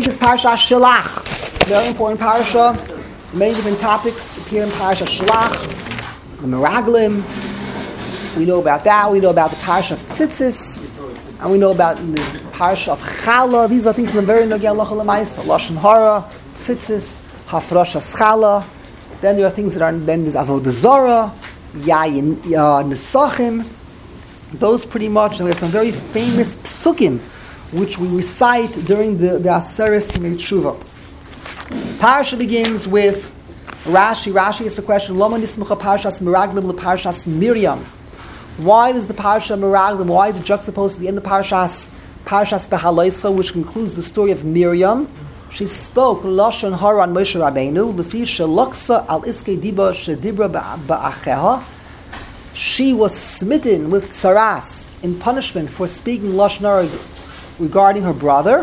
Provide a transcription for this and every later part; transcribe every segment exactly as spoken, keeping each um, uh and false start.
is Parashat Shelach. Very important parasha. Many different topics appear in Parashat Shelach. The Meraglim. We know about that. We know about the Parasha of Tzitzis. And we know about the Parasha of Chala. These are things that are very Nogea Halacha L'Maisa. Lashon Hara, Tzitzis, Hafrasha Schala. Then there are things that are, then there's Avodah Zarah, Yayin, Nesachim. Those pretty much, and there's some very famous psukim which we recite during the, the Aseres Yimei Tshuva. Parasha begins with Rashi. Rashi is the question, Lama nismucha Parashas Meraglim leParashas Miriam. Why does the Parasha Meraglim, why is it juxtaposed to the end of Parashas Parashas Behalaisa, which concludes the story of Miriam? She spoke Lashon Hara on Moshe Rabbeinu, Lefi Sheloksa al Iskei Diba Shedibra Ba'acheha. She was smitten with tsaras in punishment for speaking Lashon Hara regarding her brother.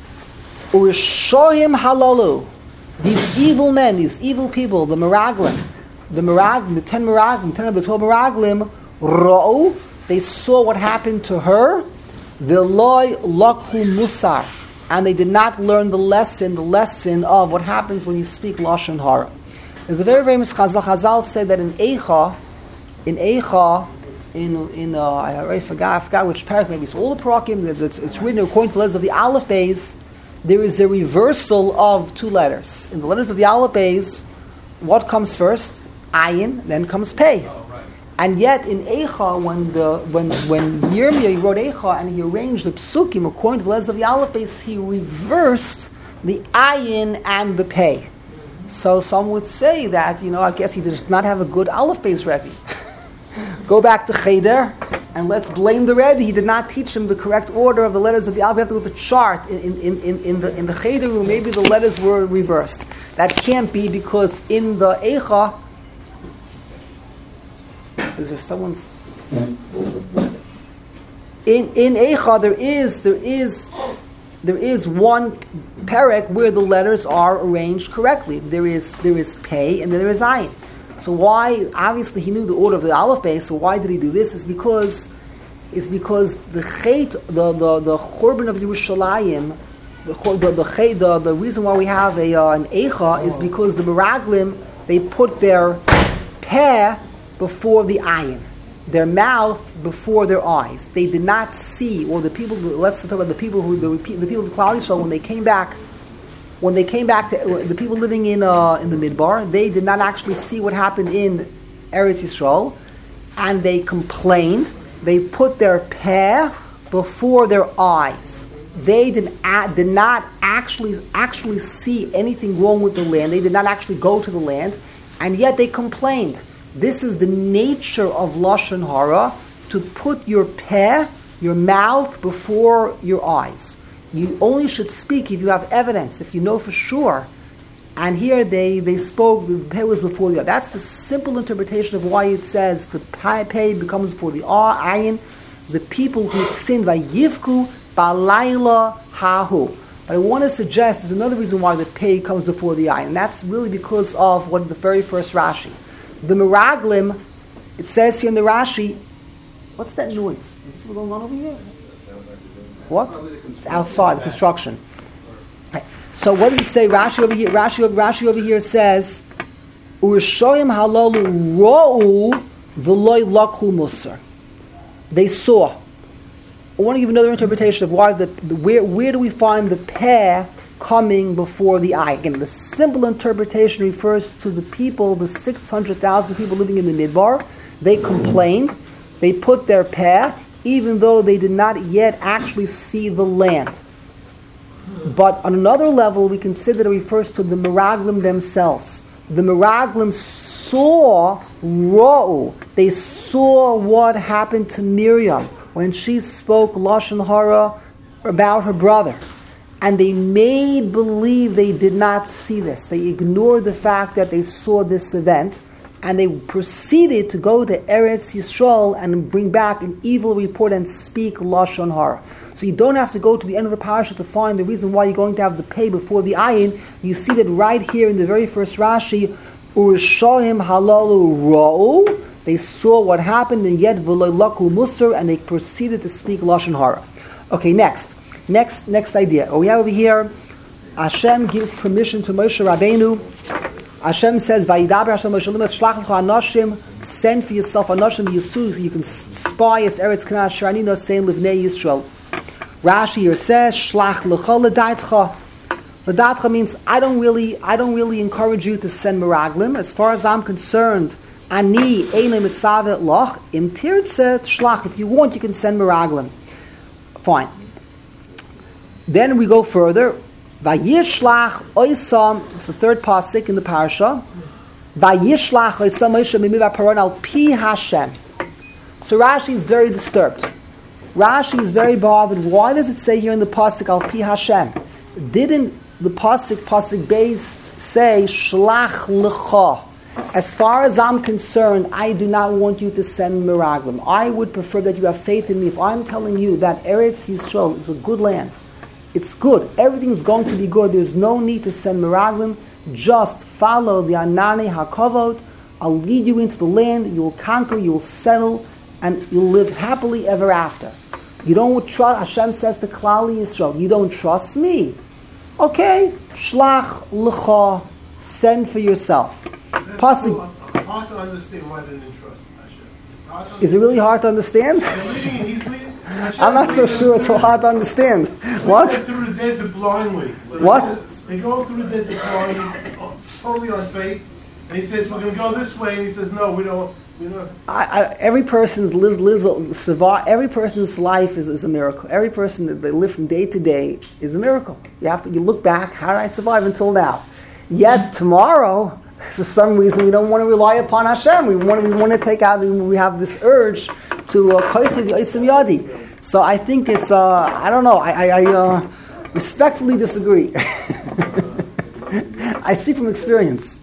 Urishohim halalu. These evil men, these evil people, the Meraglim, the Meraglim, the ten Meraglim, ten of the twelve Meraglim, Ra'u, they saw what happened to her. V'loi lakhu musar. And they did not learn the lesson, the lesson of what happens when you speak Lashon Hara. There's a very famous Chazal. Chazal said that in Eicha, in Eicha, in in uh, I already forgot, I forgot which paragraph. Maybe it's all the parakim. It's, it's written according to the letters of the Aleph Beis. There is a reversal of two letters in the letters of the Aleph Beis. What comes first? Ayin, then comes Pei. And yet in Eicha, when the when when Yirmiyah wrote Eicha and he arranged the psukim according to the letters of the Aleph Beis, he reversed the Ayin and the Pei. So some would say that, you know, I guess he does not have a good Aleph Beis Rebbe. Go back to Cheder and let's blame the Rebbe. He did not teach him the correct order of the letters of the Aleph. We have to go to the chart in, in, in, in the in the Cheder room. Maybe the letters were reversed. That can't be, because in the Eicha, is there someone's in in Eicha there is there is there is one perek where the letters are arranged correctly. There is there is Pei and then there is Ayin. So why? Obviously, he knew the order of the Aleph Beis. So why did he do this? It's because it's because the Chet, the the the Churban of Yerushalayim, the the the, chet, the the reason why we have a uh, an Eicha is because the Meraglim, they put their Peh before the Ayin, their mouth before their eyes. They did not see, or the people. Let's talk about the people who the, the people of the Klal Yisrael when they came back. When they came back to the people living in uh, in the Midbar, they did not actually see what happened in Eretz Yisrael, and they complained. They put their peh before their eyes. They did, a, did not actually actually see anything wrong with the land. They did not actually go to the land, and yet they complained. This is the nature of Lashon Hara, to put your peh, your mouth, before your eyes. You only should speak if you have evidence, if you know for sure. And here they, they spoke, the peh was before the eye. That's the simple interpretation of why it says the peh becomes before the ayin. The people who sinned, vayivku balayla hahu. But I want to suggest there's another reason why the peh comes before the ayin, and that's really because of what the very first Rashi. The Meraglim, it says here in the Rashi, what's that noise? Is this going on over here? What? It's outside, the construction. Okay. So what did it say? Rashi over here, Rashi, Rashi over here says, Urishoyim halalu ro'u v'loy lakhu musar. They saw. I want to give another interpretation of why the, the where where do we find the peh coming before the eye? Again, the simple interpretation refers to the people, the six hundred thousand people living in the Midbar. They complained. They put their peh, even though they did not yet actually see the land. But on another level, we consider it refers to the Meraglim themselves. The Meraglim saw Ra'u. They saw what happened to Miriam when she spoke Lashon Hara about her brother. And they made believe they did not see this. They ignored the fact that they saw this event. And they proceeded to go to Eretz Yisrael and bring back an evil report and speak Lashon Hara. So you don't have to go to the end of the parasha to find the reason why you're going to have the pei before the ayin. You see that right here in the very first Rashi, Urishohim halalu ra'u. They saw what happened, and yet v'lo laku musar, and they proceeded to speak Lashon Hara. Okay, next. Next next idea. Oh, we have over here Hashem gives permission to Moshe Rabbeinu. Hashem says, "Vayidaber Hashem Moshe Rabbeinu, shlach lecha anashim, send for yourself anashim yisuv, you can spy as Eretz Canaan Sharanino saying livnei Yisrael." Rashi here says, "Shlach lecha l'daitcha." L'daitcha means I don't really, I don't really encourage you to send meraglim. As far as I'm concerned, ani einay mitzavet loch im tirtze shlach. If you want, you can send meraglim. Fine. Then we go further. Vayishlach oisam. It's the third pasuk in the parasha. Vayishlach oisam Moshe mimiva paron al pi Hashem. So Rashi is very disturbed. Rashi is very bothered. Why does it say here in the pasuk al pi Hashem? Didn't the pasuk pasuk base say shlach lecha? As far as I'm concerned, I do not want you to send meraglim. I would prefer that you have faith in me. If I'm telling you that Eretz Yisrael is a good land, it's good, everything's going to be good, there's no need to send meraglim. Just follow the anane hakavod. I'll lead you into the land. You will conquer. You will settle, and you'll live happily ever after. You don't trust. Hashem says to Klal Yisrael, you don't trust me. Okay, shlach lecha, send for yourself. Possibly. It's hard to understand why they didn't trust Hashem. Is it really hard to understand? They're leading and he's leading. I'm not so sure it's so hard to understand. What? They go through the desert blindly. So What? They go through the desert blindly, totally on faith. And he says, we're going to go this way. And he says, no, we don't. We don't. I, I, every person's lives, lives, survive, every person's life is, is a miracle. Every person that they live from day to day is a miracle. You have to, you look back, how did I survive until now? Yet tomorrow, for some reason, we don't want to rely upon Hashem. We want to, we want to take out, we have this urge to koichiv yotzim yadi. So I think it's, uh, I don't know, I, I, I uh, respectfully disagree. I speak from experience,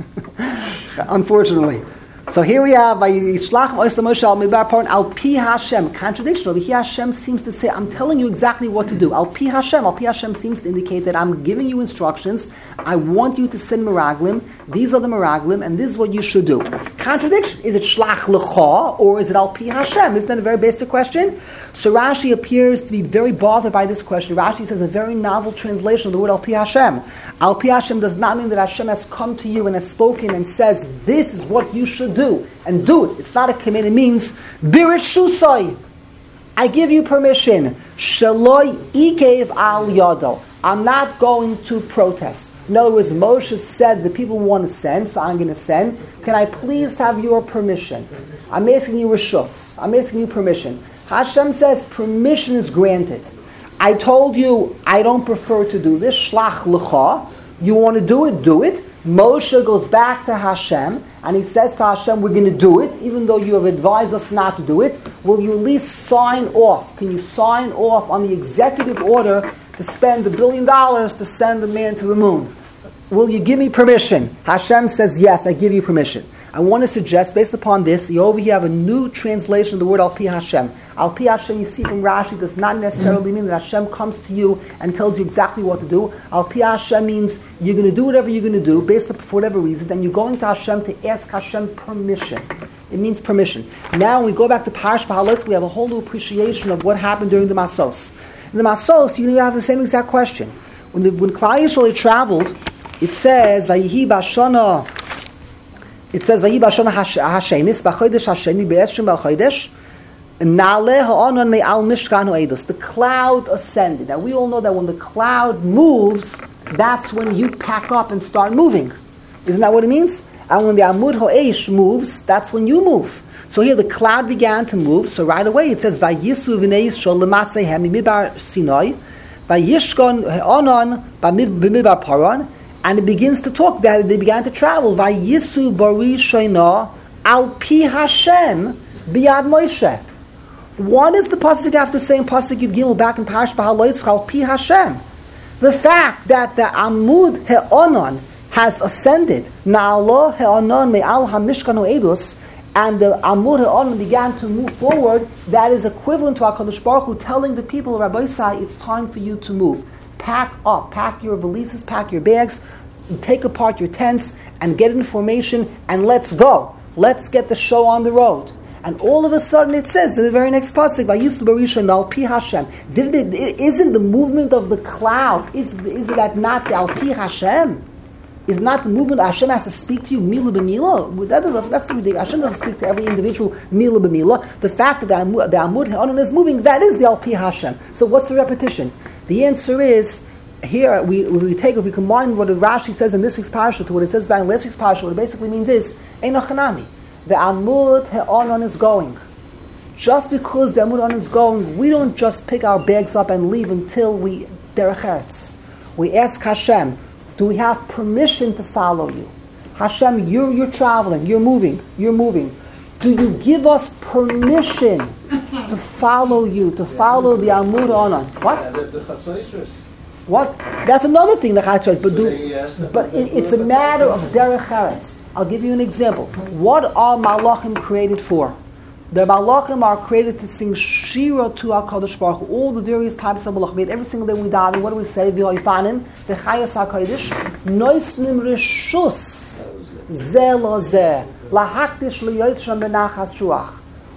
unfortunately. So here we have Vayishlach Moshe Moshe Midbar Paran al pi Hashem. Contradiction over here. Hashem seems to say, "I'm telling you exactly what to do." Al pi Hashem. Al pi Hashem seems to indicate that I'm giving you instructions. I want you to send meraglim. These are the meraglim, and this is what you should do. Contradiction. Is it shlach lecha or is it al pi Hashem? Isn't that a very basic question? So Rashi appears to be very bothered by this question. Rashi says a very novel translation of the word al pi Hashem. Al pi Hashem does not mean that Hashem has come to you and has spoken and says, this is what you should do, and do it. It's not a command. It means, birishusai, I give you permission. Shaloi ikev al yado. I'm not going to protest. In other words, Moshe said the people want to send, so I'm going to send. Can I please have your permission? I'm asking you rishus. I'm asking you permission. Hashem says permission is granted. I told you I don't prefer to do this. Shlach lecha. You want to do it? Do it. Moshe goes back to Hashem and he says to Hashem, we're going to do it, even though you have advised us not to do it. Will you at least sign off? Can you sign off on the executive order to spend a billion dollars to send a man to the moon? Will you give me permission? Hashem says, yes, I give you permission. I want to suggest, based upon this, you over here have a new translation of the word Al Pi Hashem. Al Pi Hashem, you see from Rashi, does not necessarily mean that Hashem comes to you and tells you exactly what to do. Al Pi Hashem means you're going to do whatever you're going to do, based upon for whatever reason, then you're going to Hashem to ask Hashem permission. It means permission. Now, when we go back to Parash Bahalotz, we have a whole new appreciation of what happened during the Masos. In the Masos, you have the same exact question. When the, when Klal Yisrael traveled, it says, Vayihi Bashana, it says, Vayihi Bashana Hashemis, B'chodesh Hasheni, Be'eshim B'chodesh, Na'aleh ha'anon me'al mishkan ha'edus. The cloud ascended. Now we all know that when the cloud moves, that's when you pack up and start moving. Isn't that what it means? And when the Amud ha'esh moves, that's when you move. So here the cloud began to move. So right away it says, Vayisu v'nei Yisrael l'maseihem midbar Sinai, Vayishkon ha'anon b'midbar Paran, and it begins to talk that they began to travel. Vayisu bari shoina al pi Hashem biyad Moshe. What is the pasuk after saying pasuk Yud Gimel back in Parash Bahalotz Al Pi Hashem? The fact that the Amud He'onon has ascended, Na'alo He'onon Me'al HaMishkan Ha'edus, and the Amud He'onon began to move forward, that is equivalent to HaKadosh Baruch Hu telling the people, Rabbi Sai, it's time for you to move. Pack up, pack your valises, pack your bags, take apart your tents, and get information, and let's go. Let's get the show on the road. And all of a sudden it says in the very next pasuk, "Vayislu b'rishon al pi Hashem." Did it, isn't the movement of the cloud, is, is that not the al pi Hashem? Is not the movement Hashem has to speak to you mila b'mila? That is a, that's ridiculous. Hashem doesn't speak to every individual mila b'mila. The fact that the Amud, the Amud Ha'anon is moving, that is the al pi Hashem. So what's the repetition? The answer is, here we, we take, if we combine what Rashi says in this week's parasha to what it says back in last week's parasha, what it basically means is, Eino Chanami. The Amud Ha'anon is going. Just because the Amud Ha'anon is going, we don't just pick our bags up and leave until we derech eretz. We ask Hashem, do we have permission to follow you? Hashem, you're, you're traveling, you're moving, you're moving. Do you give us permission to follow you, to follow the Amud Ha'anon? What? Yeah, the, the Chatzos. What? That's another thing, the Chatzos. But, So do, they asked them but to it, do it's the a matter of Chatzos. derech eretz. I'll give you an example. What are Malachim created for? The Malachim are created to sing Shira to HaKadosh Baruch Hu. All the various types of Malachim. Every single day we daven, what do we say? V'hoifanim, v'chayos HaKadosh, noisnim rishus, zeh lo zeh, lahaktish liyotzram benachas shuach.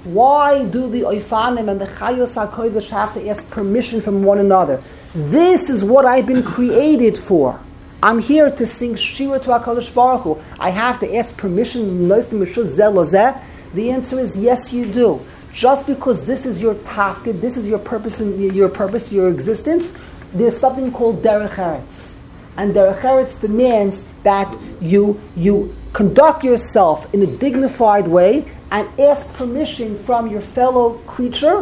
Why do the Oifanim and the Chayos HaKadosh have to ask permission from one another? This is what I've been created for. I'm here to sing Shira to HaKadosh Baruch Hu. I have to ask permission, noisnim rishus, zeh lo zeh. The answer is yes, you do. Just because this is your tafkid, this is your purpose, in, your purpose, your existence, there's something called derech eretz, and derech eretz demands that you you conduct yourself in a dignified way and ask permission from your fellow creature,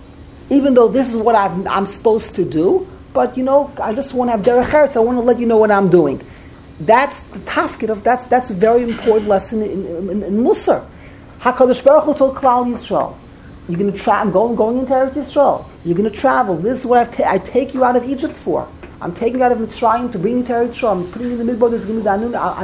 even though this is what I've, I'm supposed to do. But you know, I just want to have derech eretz. I want to let you know what I'm doing. That's the tafkid of that's that's a very important lesson in, in, in Musar. HaKadosh Baruch Hu told Klal Yisrael, you're going to travel, I'm going, going into Eretz Yisrael. You're going to travel. This is what I've ta- I take you out of Egypt for. I'm taking you out of Mitzrayim to bring you to Eretz Yisrael. I'm putting you in the midbar. There's going to be the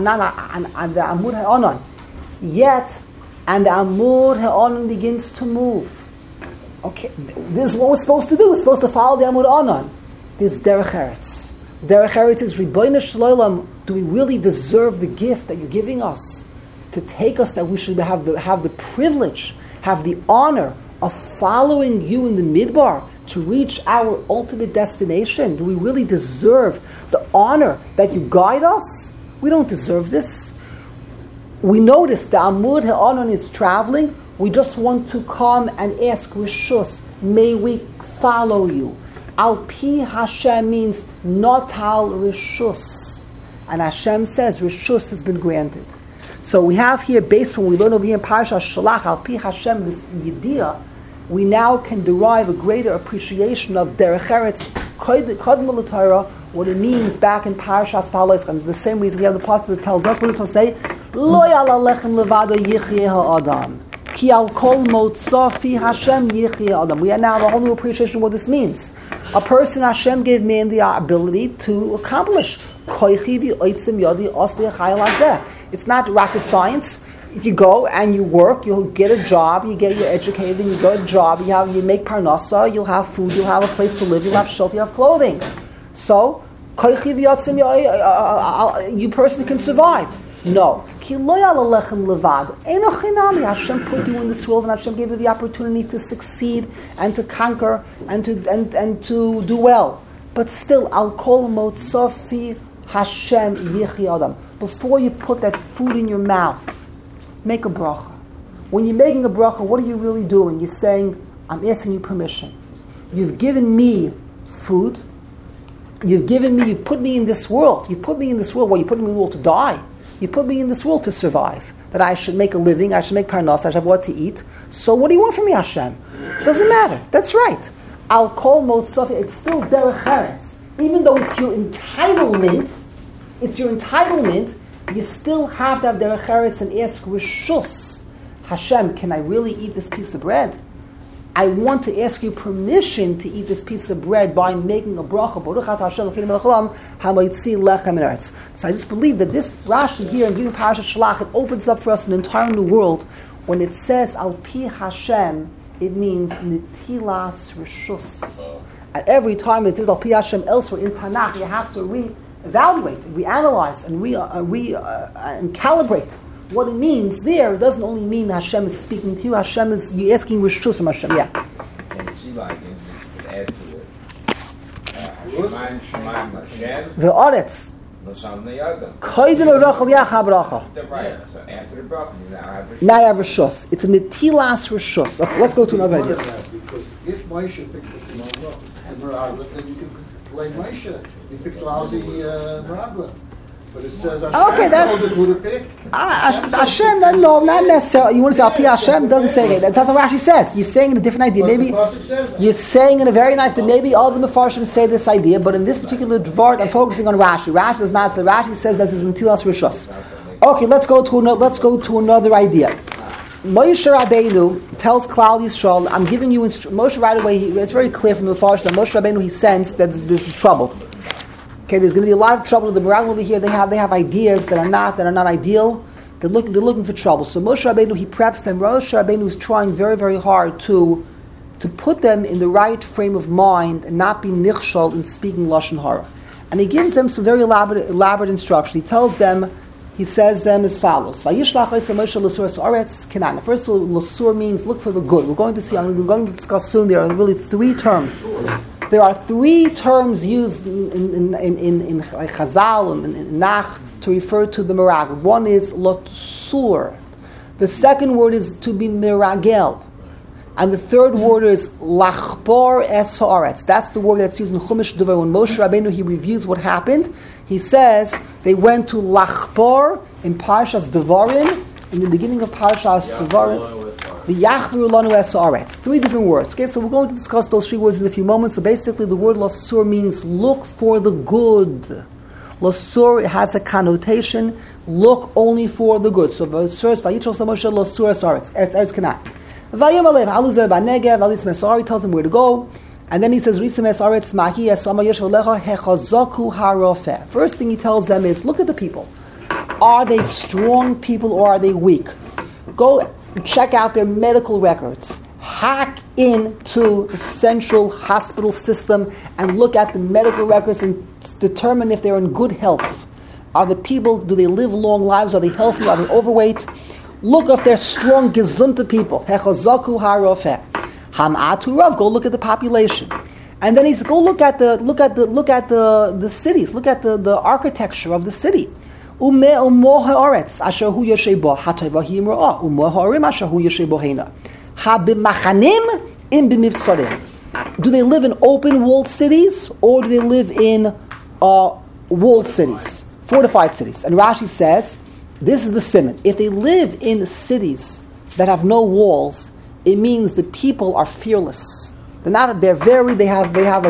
Amud Ha'anon. Yet, and the Amud Ha'anon begins to move. Okay, this is what we're supposed to do. We're supposed to follow the Amud Ha'anon. This is Derech Eretz. Derech Eretz is Ribono Shel Olam. Do we really deserve the gift that you're giving us? To take us that we should have the, have the privilege, have the honor of following you in the midbar to reach our ultimate destination? Do we really deserve the honor that you guide us? We don't deserve this. We notice the Amud Ha'anon is traveling. We just want to come and ask Rishus, may we follow you. Al Pi Hashem means not al Rishus. And Hashem says Rishus has been granted. So we have here, based from what we learn over here in Parashat Shalach, Al Pi Hashem, this Yediyah, we now can derive a greater appreciation of Derech Eretz, Kodma L'Torah, what it means back in Parashat Palos. And the same reason we have the pasuk that tells us what it's going to say, Lo yal alechem levado yichye ha'adam, ki al kol motza fi Hashem yichye ha'adam. We now have a whole new appreciation of what this means. A person, Hashem gave man the ability to accomplish. Koichi v'oitzim yodi osli chayil hazeh. It's not rocket science. You go and you work, you'll get a job, you get you're educated, you go to a job, you have you make parnasa, you'll have food, you'll have a place to live, you'll have shelter, you have clothing. So, you person can survive. No. Hashem put you in this world and Hashem gave you the opportunity to succeed and to conquer and to and, and to do well. But still, Al Kol Motzafi Hashem Yichi Adam. Before you put that food in your mouth, make a bracha. When you're making a bracha, what are you really doing? You're saying, I'm asking you permission. You've given me food. You've given me, you put me in this world. You put me in this world. Well, you put me in the world to die. You put me in this world to survive. That I should make a living, I should make parnas, I should have what to eat. So what do you want from me, Hashem? Doesn't matter. That's right. Al kol motzafi, it's still derech eretz. Even though it's your entitlement, it's your entitlement, you still have to have derech eretz and ask Rishus. Hashem, can I really eat this piece of bread? I want to ask you permission to eat this piece of bread by making a bracha. Baruch atah Hashem Elokeinu melech haolam hamotzii lechem min haaretz. So I just believe that this Rashi here in giving Parashat Shalach, it opens up for us an entire new world. When it says Al Pi Hashem, it means Nitilas Rishus. At every time it is Al Pi Hashem elsewhere in Tanakh, you have to re-evaluate, reanalyze, and re, uh, re uh, and calibrate what it means there, it doesn't only mean Hashem is speaking to you. Hashem is, you're asking reshus from Hashem. Yeah. And see, like, you could add to it. Shemaim, Shemaim, Hashem. The Oretz. Nosam Neyadam. Koydem Rachel Yacha Bracha. Right. So after the bracha, you now have reshus. Now you have reshus. It's a netilas reshus. Okay, let's go to another idea. Because if Moshe picked the Meragla, then you can blame Moshe. He picked lousy uh, Meragla. But it says Hashem Okay, that's- told it who to pick. Ah, Hash- Hashem, no, no, not necessarily. You want to say Alpi Hashem doesn't say it. That's what Rashi says. You're saying in a different idea. But Maybe the Pasuk says that. you're saying in a very nice that maybe all the Mefarshim say this idea, but in this particular dvar, I'm focusing on Rashi. Rashi does not say. Rashi says that this is Netilas Rishos. Okay, let's go to another. Let's go to another idea. Moshe Rabbeinu tells Klal Yisrael, "I'm giving you instru-" Moshe right away. He, it's very clear from the Mefarshim that Moshe Rabbeinu he sensed that there's trouble. Okay, there's going to be a lot of trouble. The Meraglim over here, they have they have ideas that are not that are not ideal. They're looking they're looking for trouble. So Moshe Rabbeinu he preps them. Moshe Rabbeinu is trying very very hard to to put them in the right frame of mind and not be nichshol in speaking lashon hara. And he gives them some very elaborate elaborate instruction. He tells them, he says them as follows: Vayishlach Moshe l'sur aretz Canaan. First of all, l'sur means look for the good. We're going to see. I'm going to discuss soon. There are really three terms. There are three terms used in in in in, in Chazal and in, in Nach to refer to the merag. One is lotsur. The second word is to be miragel, and the third word is lachbor es haaretz. That's the word that's used in Chumash Devar. When Moshe Rabbeinu he reviews what happened, he says they went to lachbor in Parshas Devarim. In the beginning of Parshas Devarim. The Yachbur Lanu Es Haaretz. Three different words. Okay, so we're going to discuss those three words in a few moments. So basically, the word Lasur means look for the good. Lasur has a connotation. Look only for the good. So Lasur is Vayichol Samoshe Lasur Es Haaretz. Eretz Eretz Canaan. Vayim Alev Haluze Banegev Alitz Mesari tells him where to go, and then he says Risim Es Haaretz Mahi Es Ama Yesh V'Lecha Hechazaku Harofeh. First thing he tells them is look at the people. Are they strong people or are they weak? Go check out their medical records. Hack into the central hospital system and look at the medical records and determine if they're in good health. Are the people, do they live long lives? Are they healthy? Are they overweight? Look if they're strong, gesunte people. Hechazaku harofeh. Hamatu rav. Go look at the population. And then he's go look at the look at the look at the, the cities. Look at the, the architecture of the city. Ume umo haaretz asher hu yoshay bo hatayva hi imroah umo haarim asher hu yoshay bo heina ha b'machanim im b'mivtzarim. Do they live in open walled cities or do they live in uh, walled cities, fortified cities? And Rashi says this is the siman. If they live in cities that have no walls, it means the people are fearless. They're not. They're very. They have. They have a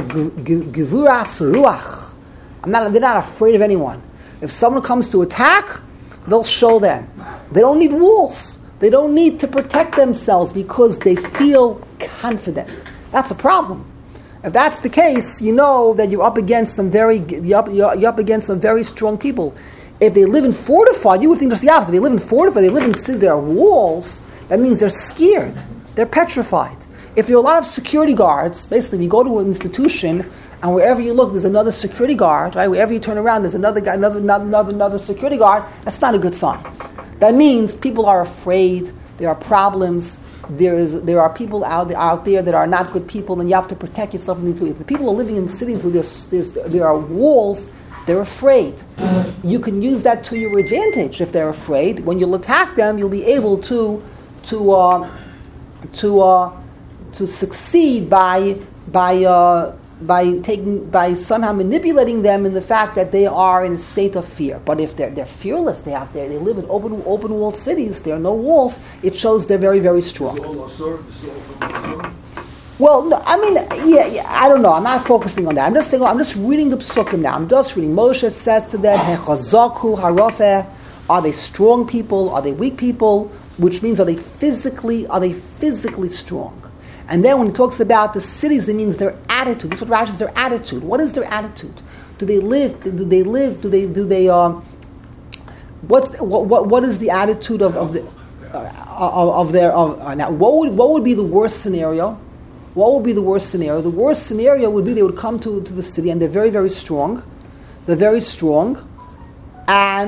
gevuras ruach. I'm not. They're not afraid of anyone. If someone comes to attack, they'll show them. They don't need walls. They don't need to protect themselves because they feel confident. That's a problem. If that's the case, you know that you're up against some very you're up, you're, you're up against some very strong people. If they live in fortified, you would think just the opposite. They live in fortified. They live in cities. There are walls. That means they're scared. They're petrified. If there are a lot of security guards, basically, if you go to an institution and wherever you look, there's another security guard, right? Wherever you turn around, there's another guy, another, another, another security guard. That's not a good sign. That means people are afraid. There are problems. There is, there are people out there, out there that are not good people, and you have to protect yourself from these people. If the people are living in cities where there's, there's, there are walls, they're afraid. You can use that to your advantage. If they're afraid, when you'll attack them, you'll be able to, to, uh, to, uh, to succeed by, by. Uh, by taking, by somehow manipulating them in the fact that they are in a state of fear. But if they're they're fearless, they have they, they live in open open walled cities. There are no walls. It shows they're very very strong. Well, no, I mean, yeah, yeah, I don't know. I'm not focusing on that. I'm just saying. I'm just reading the psukim now. I'm just reading. Moshe says to them, "Hechazaku harofeh." Are they strong people? Are they weak people? Which means, are they physically? Are they physically strong? And then when he talks about the cities, it means their attitude. That's what Rashi is, their attitude. What is their attitude? Do they live? Do they live? Do they? Do they? Um, what's the, what, what? What is the attitude of of the uh, of, of their? Of, uh, now, what would what would be the worst scenario? What would be the worst scenario? The worst scenario would be they would come to, to the city and they're very very strong. They're very strong, and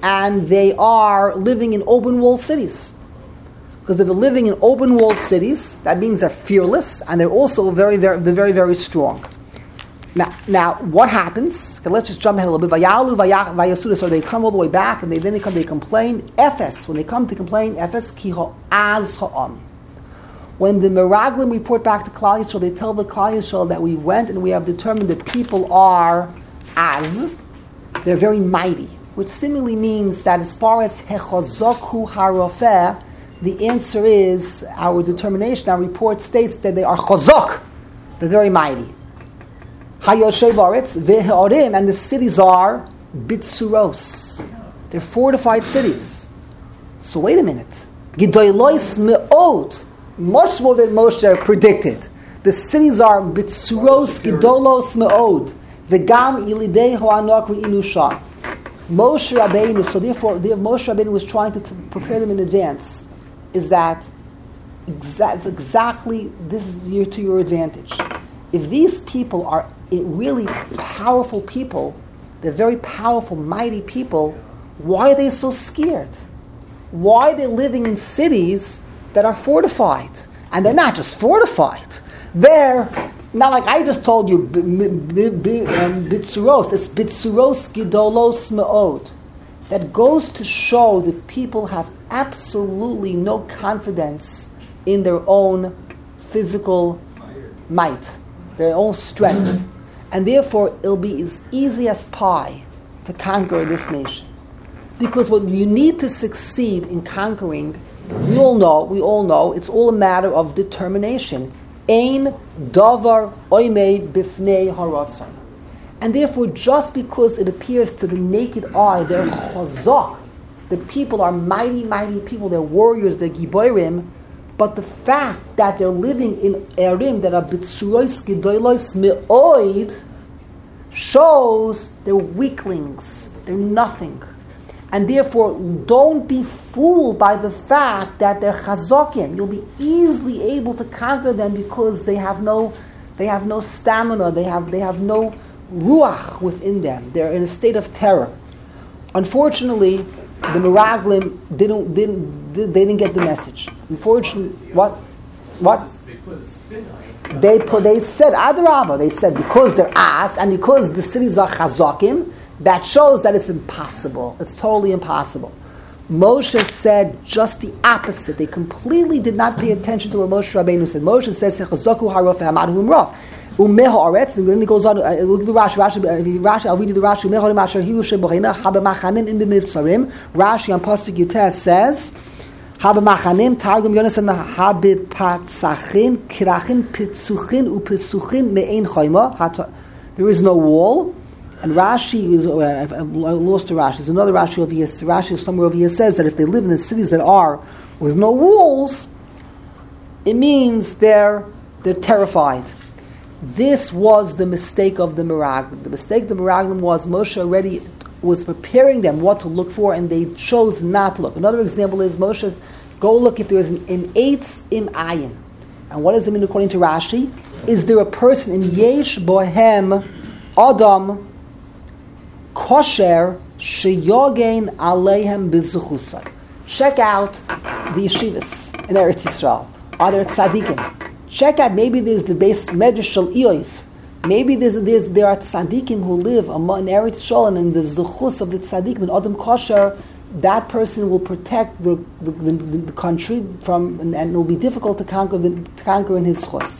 and they are living in open walled cities. Because if they're living in open walled cities, that means they're fearless and they're also very, very, they're very, very strong. Now, now, what happens? Okay, let's just jump ahead a little bit. Vayalu, vayasuda. So they come all the way back, and they then they come. They complain. Ephes. When they come to complain, Ephes ki ha'az ha'am. When the Meraglim report back to Klal Yisrael, they tell the Klal Yisrael that we went and we have determined that people are az. They're very mighty, which seemingly means that as far as hechazoku harofeh, the answer is our determination. Our report states that they are chazok. They're very mighty. Hayoshev Aretz ve'ha'orim, and the cities are bitsuros. They're fortified cities. So wait a minute. Gidoylois me'od, much more than Moshe predicted. The cities are bitsuros gidolos me'od. V'gam ilidei ho'anok re'inusha. Moshe Rabbeinu, so therefore, the Moshe Rabbeinu was trying to t- prepare them in advance. Is that exa- exactly this is your, to your advantage? If these people are really powerful people, they're very powerful, mighty people, why are they so scared? Why are they living in cities that are fortified? And they're not just fortified. They're not like I just told you, bitsuros. It's bitsuros gidolos me'od. That goes to show that people have absolutely no confidence in their own physical might, their own strength. And therefore, it'll be as easy as pie to conquer this nation. Because what you need to succeed in conquering, we all know, we all know, it's all a matter of determination. Ein davar oimei bifnei haratzon. And therefore, just because it appears to the naked eye, they're chazak, the people are mighty, mighty people, they're warriors, they're giborim, but the fact that they're living in erim that are bitsuros gedolos me'oid shows they're weaklings, they're nothing. And therefore, don't be fooled by the fact that they're chazokim. You'll be easily able to conquer them because they have no, they have no stamina. They have, they have no ruach within them. They're in a state of terror. Unfortunately, the Meraglim didn't, didn't, they didn't get the message. Unfortunately, what, what? They put, they said Adarabah. They said because they're ass and because the cities are chazokim, that shows that it's impossible. It's totally impossible. Moshe said just the opposite. They completely did not pay attention to what Moshe Rabbeinu said. Moshe says, "Chazaku harof ha'amadu imraf." Umeho aretz. And then he goes on. Look at the Rashi. Rashi. Rashi. I'll read you the Rashi. Umeho masher hiu shebochina habamachanim im b'mitzrim. Rashi on pasuk Yiteh says, "Habamachanim targum Yonasan habepatzachin kirachin pitzuchin upitzuchin me'ein chayma." There is no wall. And Rashi is, uh, I've, I've lost the Rashi. There's another Rashi over here. Rashi somewhere over here says that if they live in the cities that are with no walls, it means they're they're terrified. This was the mistake of the Meraglim. The mistake of the Meraglim was Moshe already was preparing them what to look for, and they chose not to look. Another example is Moshe, go look if there is an, an eitz im ayin. And what does it mean according to Rashi? Is there a person in yesh bohem adam kosher sheyogein aleihem bizuchusay? Check out the yeshivas in Eretz Yisrael. Are there tzaddikim? Check out, maybe there's the base medrash shel Iyov. Maybe there's, there's there are tzaddikim who live among, in Eretz Yisrael, and in the zuchus of the tzaddikim in Adam kosher, that person will protect the the, the, the country from, and, and it will be difficult to conquer the, to conquer in his chus.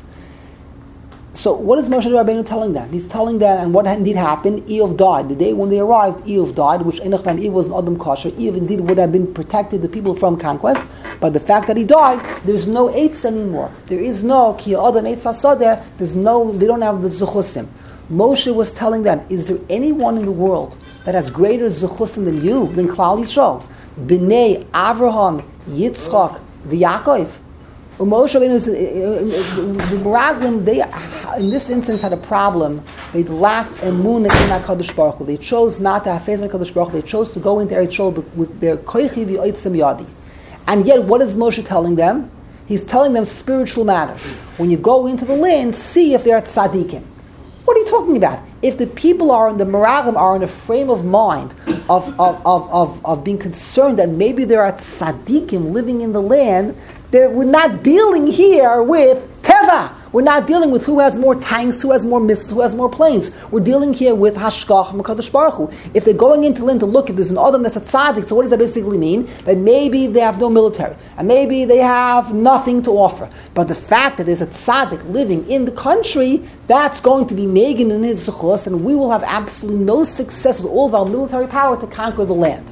So what is Moshe Rabbeinu telling them? He's telling them, and what indeed happened, Iyov died. The day when they arrived, Iyov died, which Iyov was an Adam kosher. Iyov indeed would have been protected the people from conquest, but the fact that he died, there's no eitz anymore. There is no ki Adam eitz hasadeh. There's no, they don't have the zuchusim. Moshe was telling them, is there anyone in the world that has greater zuchusim than you, than Klal Yisrael? B'nei Avraham, Yitzchak, the Yaakov. Moshe Rabbeinu, the Meraglim, they in this instance had a problem. They lacked emunah in HaKadosh Baruch Hu. They chose not to have faith in HaKadosh Baruch Hu. They chose to go into Eretz Yisrael with their koichi v'oitzim yadi. And yet, what is Moshe telling them? He's telling them spiritual matters. When you go into the land, see if they are tzaddikim. What are you talking about? If the people are in the Meraglim are in a frame of mind of, of, of, of, of being concerned that maybe there are tzaddikim living in the land, we're not dealing here with Teva. We're not dealing with who has more tanks, who has more missiles, who has more planes. We're dealing here with Hashkach and Kadosh Baruch Hu. If they're going into land to look, if there's an Adam that's a tzaddik, so what does that basically mean? That maybe they have no military, and maybe they have nothing to offer. But the fact that there's a tzaddik living in the country, that's going to be Megan in his zechus, and we will have absolutely no success with all of our military power to conquer the land.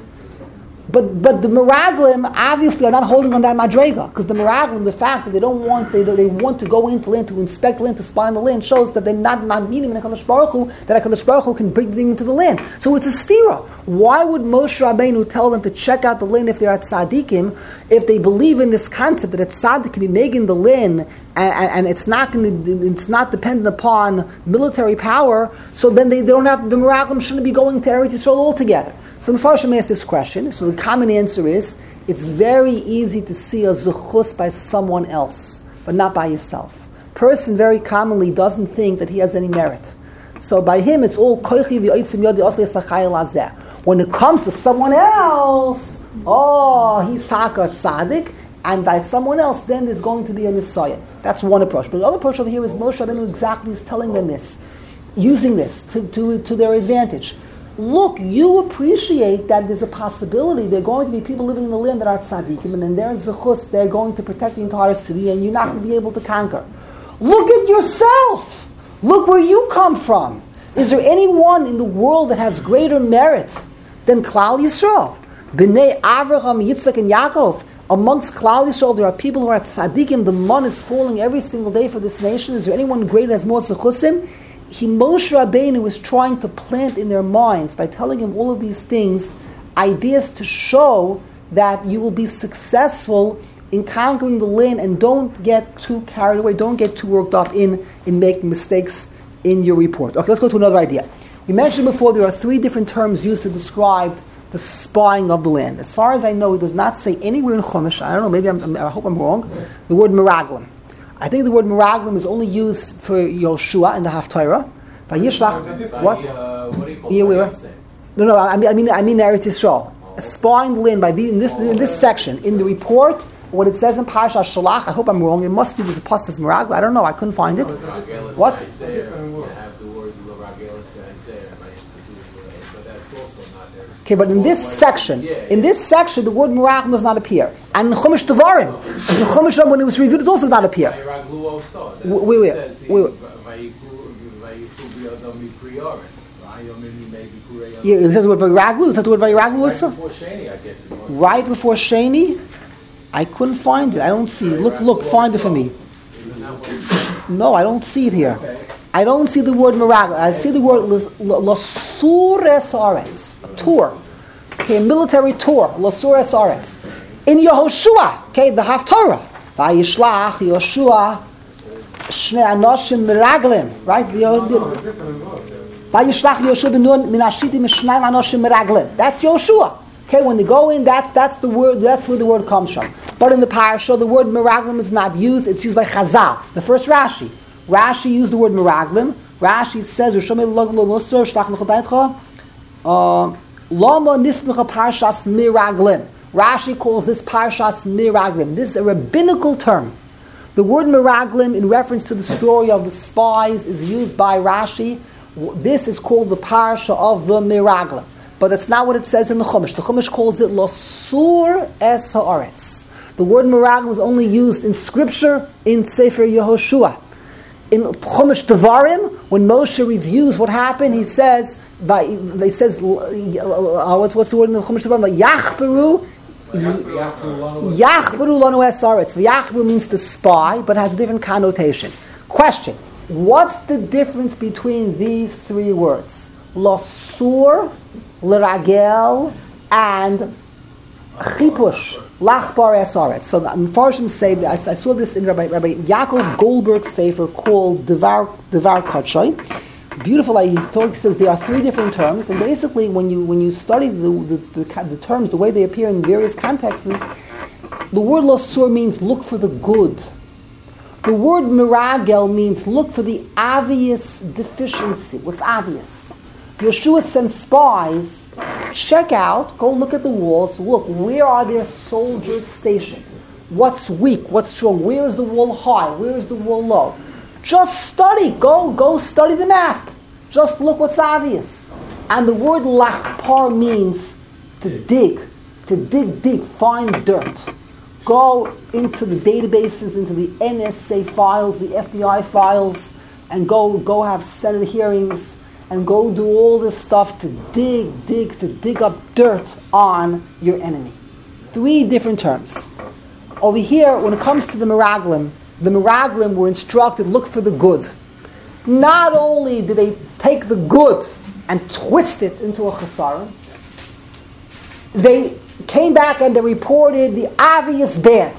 But but the Meraglim obviously are not holding on that madrega, because the Meraglim, the fact that they don't want they they want to go into land to inspect land, to spy on the land, shows that they're not not meaning in HaKadosh Baruch Hu, that HaKadosh Baruch Hu can bring them into the land. So it's a stira. Why would Moshe Rabbeinu tell them to check out the land if they're at tzaddikim, if they believe in this concept that a tzaddik can be making the land and, and, and it's not going to, it's not dependent upon military power? So then they, they don't have the Meraglim shouldn't be going to Eretz Yisrael altogether. So the Mefarshim asked this question. So the common answer is, it's very easy to see a zuchus by someone else, but not by yourself. Person very commonly doesn't think that he has any merit. So by him, it's all koichi v'yotzim yodi osli esachayil azeh. When it comes to someone else, oh, he's taka tzaddik, and by someone else, then there's going to be a Messiah. That's one approach. But the other approach over here is Moshe Rabbeinu exactly is telling them this, using this to, to, to their advantage. Look, you appreciate that there's a possibility there are going to be people living in the land that are tzaddikim, and in their zechus they're going to protect the entire city, and you're not going to be able to conquer. Look at yourself. Look where you come from. Is there anyone in the world that has greater merit than Klal Yisrael? B'nei Avraham, Yitzchak, and Yaakov. Amongst Klal Yisrael, there are people who are tzaddikim. The man is falling every single day for this nation. Is there anyone greater that has more zechusim? He, Moshe Rabbeinu, was trying to plant in their minds, by telling him all of these things, ideas to show that you will be successful in conquering the land, and don't get too carried away, don't get too worked up in, in making mistakes in your report. Okay, let's go to another idea. We mentioned before there are three different terms used to describe the spying of the land. As far as I know, it does not say anywhere in Chumash, I don't know, maybe I'm, I hope I'm wrong, the word Meraglim. I think the word Meraglim is only used for Yoshua in the Haftarah. Vayishlach, what? Uh, what do you call yeah, we were, no, no, I mean, I mean, I mean, Eretz Yisrael. Oh. Spying the land by the, in this in this section in the report, what it says in Parashat Shalach. I hope I'm wrong. It must be this pasuk Meraglim. I don't know. I couldn't find it. What? Okay, but in this section, in this section, the word Meraglim does not appear. And in Chumash Devarim, in Chumash when it was reviewed, it also does not appear. Wait, wait, wait. Yeah, it says the word Vayiraglu. Is that the word Vayiraglu also? Right before Sheni, I guess. Right before Sheni? I couldn't find it. I don't see it. Look, look, find it for me. No, I don't see it here. I don't see the word Meraglim. I see the word Lasur Es Aretz. A tour. Okay, a military tour. Lasur Es Aretz. In Yehoshua, okay, the Haftarah. Vayishlach Yehoshua Shnei Anoshim Meraglim. Right? Vayishlach Yehoshua b'nun min hashitim shnayim anoshim meraglim. That's Yehoshua. Okay, when they go in, that's that's the word. That's where the word comes from. But in the parasha, the word meraglim is not used. It's used by Chazal. The first Rashi. Rashi used the word meraglim. Rashi says, Lama nismicha parshas meraglim. Rashi calls this parshas meraglim. This is a rabbinical term. The word meraglim, in reference to the story of the spies, is used by Rashi. This is called the parsha of the meraglim. But that's not what it says in the Chumash. The Chumash calls it Lasur Es Haaretz. The word meraglim is only used in scripture in Sefer Yehoshua. In Chumash Devarim, when Moshe reviews what happened, he says, he says, what's, what's the word in the Chumash Devarim? Yachberu, Yachberu lanu es haaretz. Yachberu means to spy, but has a different connotation. Question: what's the difference between these three words? Lasur, L'ragel, and Chipush, Lachbar Es Haaretz. So the Mefarshim say, I, I saw this in Rabbi, Rabbi Yaakov Goldberg's sefer called Devar Devar Kachai. It's beautiful. He, talk, he says there are three different terms, and basically when you when you study the the, the, the terms, the way they appear in various contexts, the word Lasur means look for the good. The word miragel means look for the obvious deficiency. What's obvious? Yeshua sends spies, check out, go look at the walls, look, where are their soldiers stationed? What's weak, what's strong? Where is the wall high? Where is the wall low? Just study, go, go study the map. Just look what's obvious. And the word lachpar means to dig, to dig deep, find dirt. Go into the databases, into the N S A files, the F B I files, and go go have Senate hearings, and go do all this stuff to dig, dig, to dig up dirt on your enemy. Three different terms. Over here, when it comes to the Meraglim, the Meraglim were instructed, look for the good. Not only did they take the good and twist it into a chasara, they came back and they reported the obvious bad.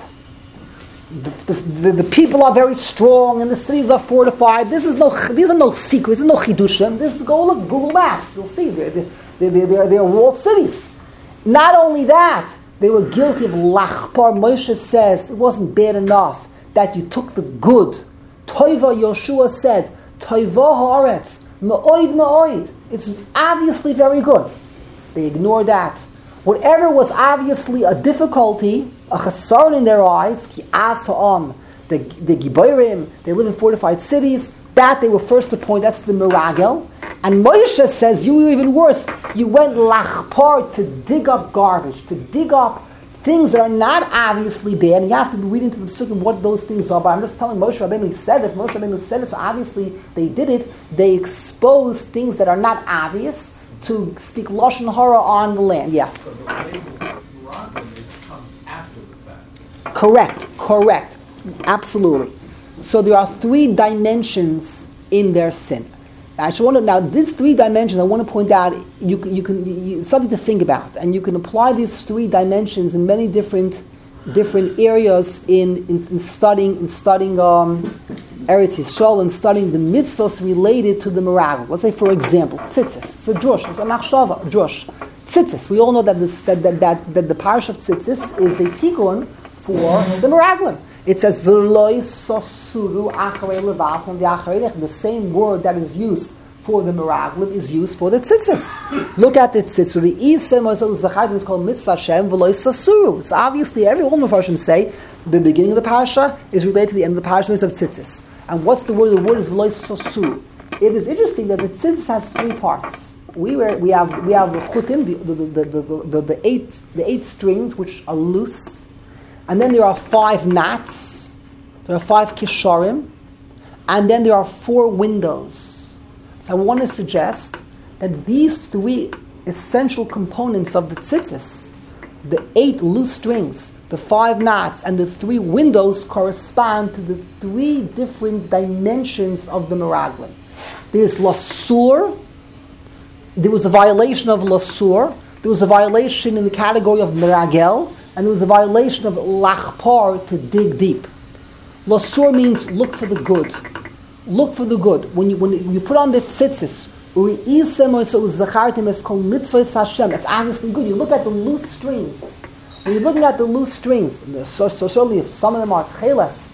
The, the, the, the people are very strong and the cities are fortified. This is no, these are no secrets. This is no chidushim. This is, go look Google Maps. You'll see they're, they're, they're, they're, they're walled cities. Not only that, they were guilty of lachpar. Moshe says it wasn't bad enough that you took the good. Toiva, Yoshua said, Toiva haaretz, me'oid me'oid. It's obviously very good. They ignored that. Whatever was obviously a difficulty, a chasarn in their eyes, ki as ha'am, the the giborim, they live in fortified cities, that they were first to point, that's the miragel. And Moshe says, you were even worse, you went lachpar to dig up garbage, to dig up things that are not obviously bad, and you have to be reading to the psukim what those things are, but I'm just telling Moshe Rabbeinu, he said it, Moshe Rabbeinu said it, so obviously they did it, they exposed things that are not obvious, to speak Lashon Hara on the land, yeah. So the way Meraglim comes after the fact. Correct, correct, absolutely. So there are three dimensions in their sin. I just want to, now these three dimensions, I want to point out, you can, you can you, something to think about, and you can apply these three dimensions in many different different areas in, in, in studying in studying um, Eretz Yisrael and studying the mitzvahs related to the Meraglim. Let's say, for example, tzitzis. It's a drush. It's a machshava, a drush. Tzitzis. We all know that, this, that, that, that, that the parish of tzitzis is a tikkun for the Meraglim. It says, "V'loi sosuru acharei levavchem v'acharei lech." The same word that is used for the Meraglim is used for the tzitzis. Look at the tzitzis. The isem also zachayim is called mitzvah Hashem v'loi sosuru. It's obviously every all the Mepharshim say the beginning of the parasha is related to the end of the parasha of tzitzis. And what's the word? The word is v'loi sosuru. It is interesting that the tzitzis has three parts. We were, we have we have the chutim, the the, the, the, the the eight the eight strings which are loose. And then there are five knots, there are five kisharim, and then there are four windows. So I want to suggest that these three essential components of the tzitzis, the eight loose strings, the five knots, and the three windows correspond to the three different dimensions of the Meraglim. There's lasur, there was a violation of lasur, there was a violation in the category of meragel, and it was a violation of lachpar, to dig deep. Lasur means look for the good. Look for the good. When you when you put on the tzitzis, that's obviously good. You look at the loose strings. When you're looking at the loose strings, so, so certainly if some of them are chelas,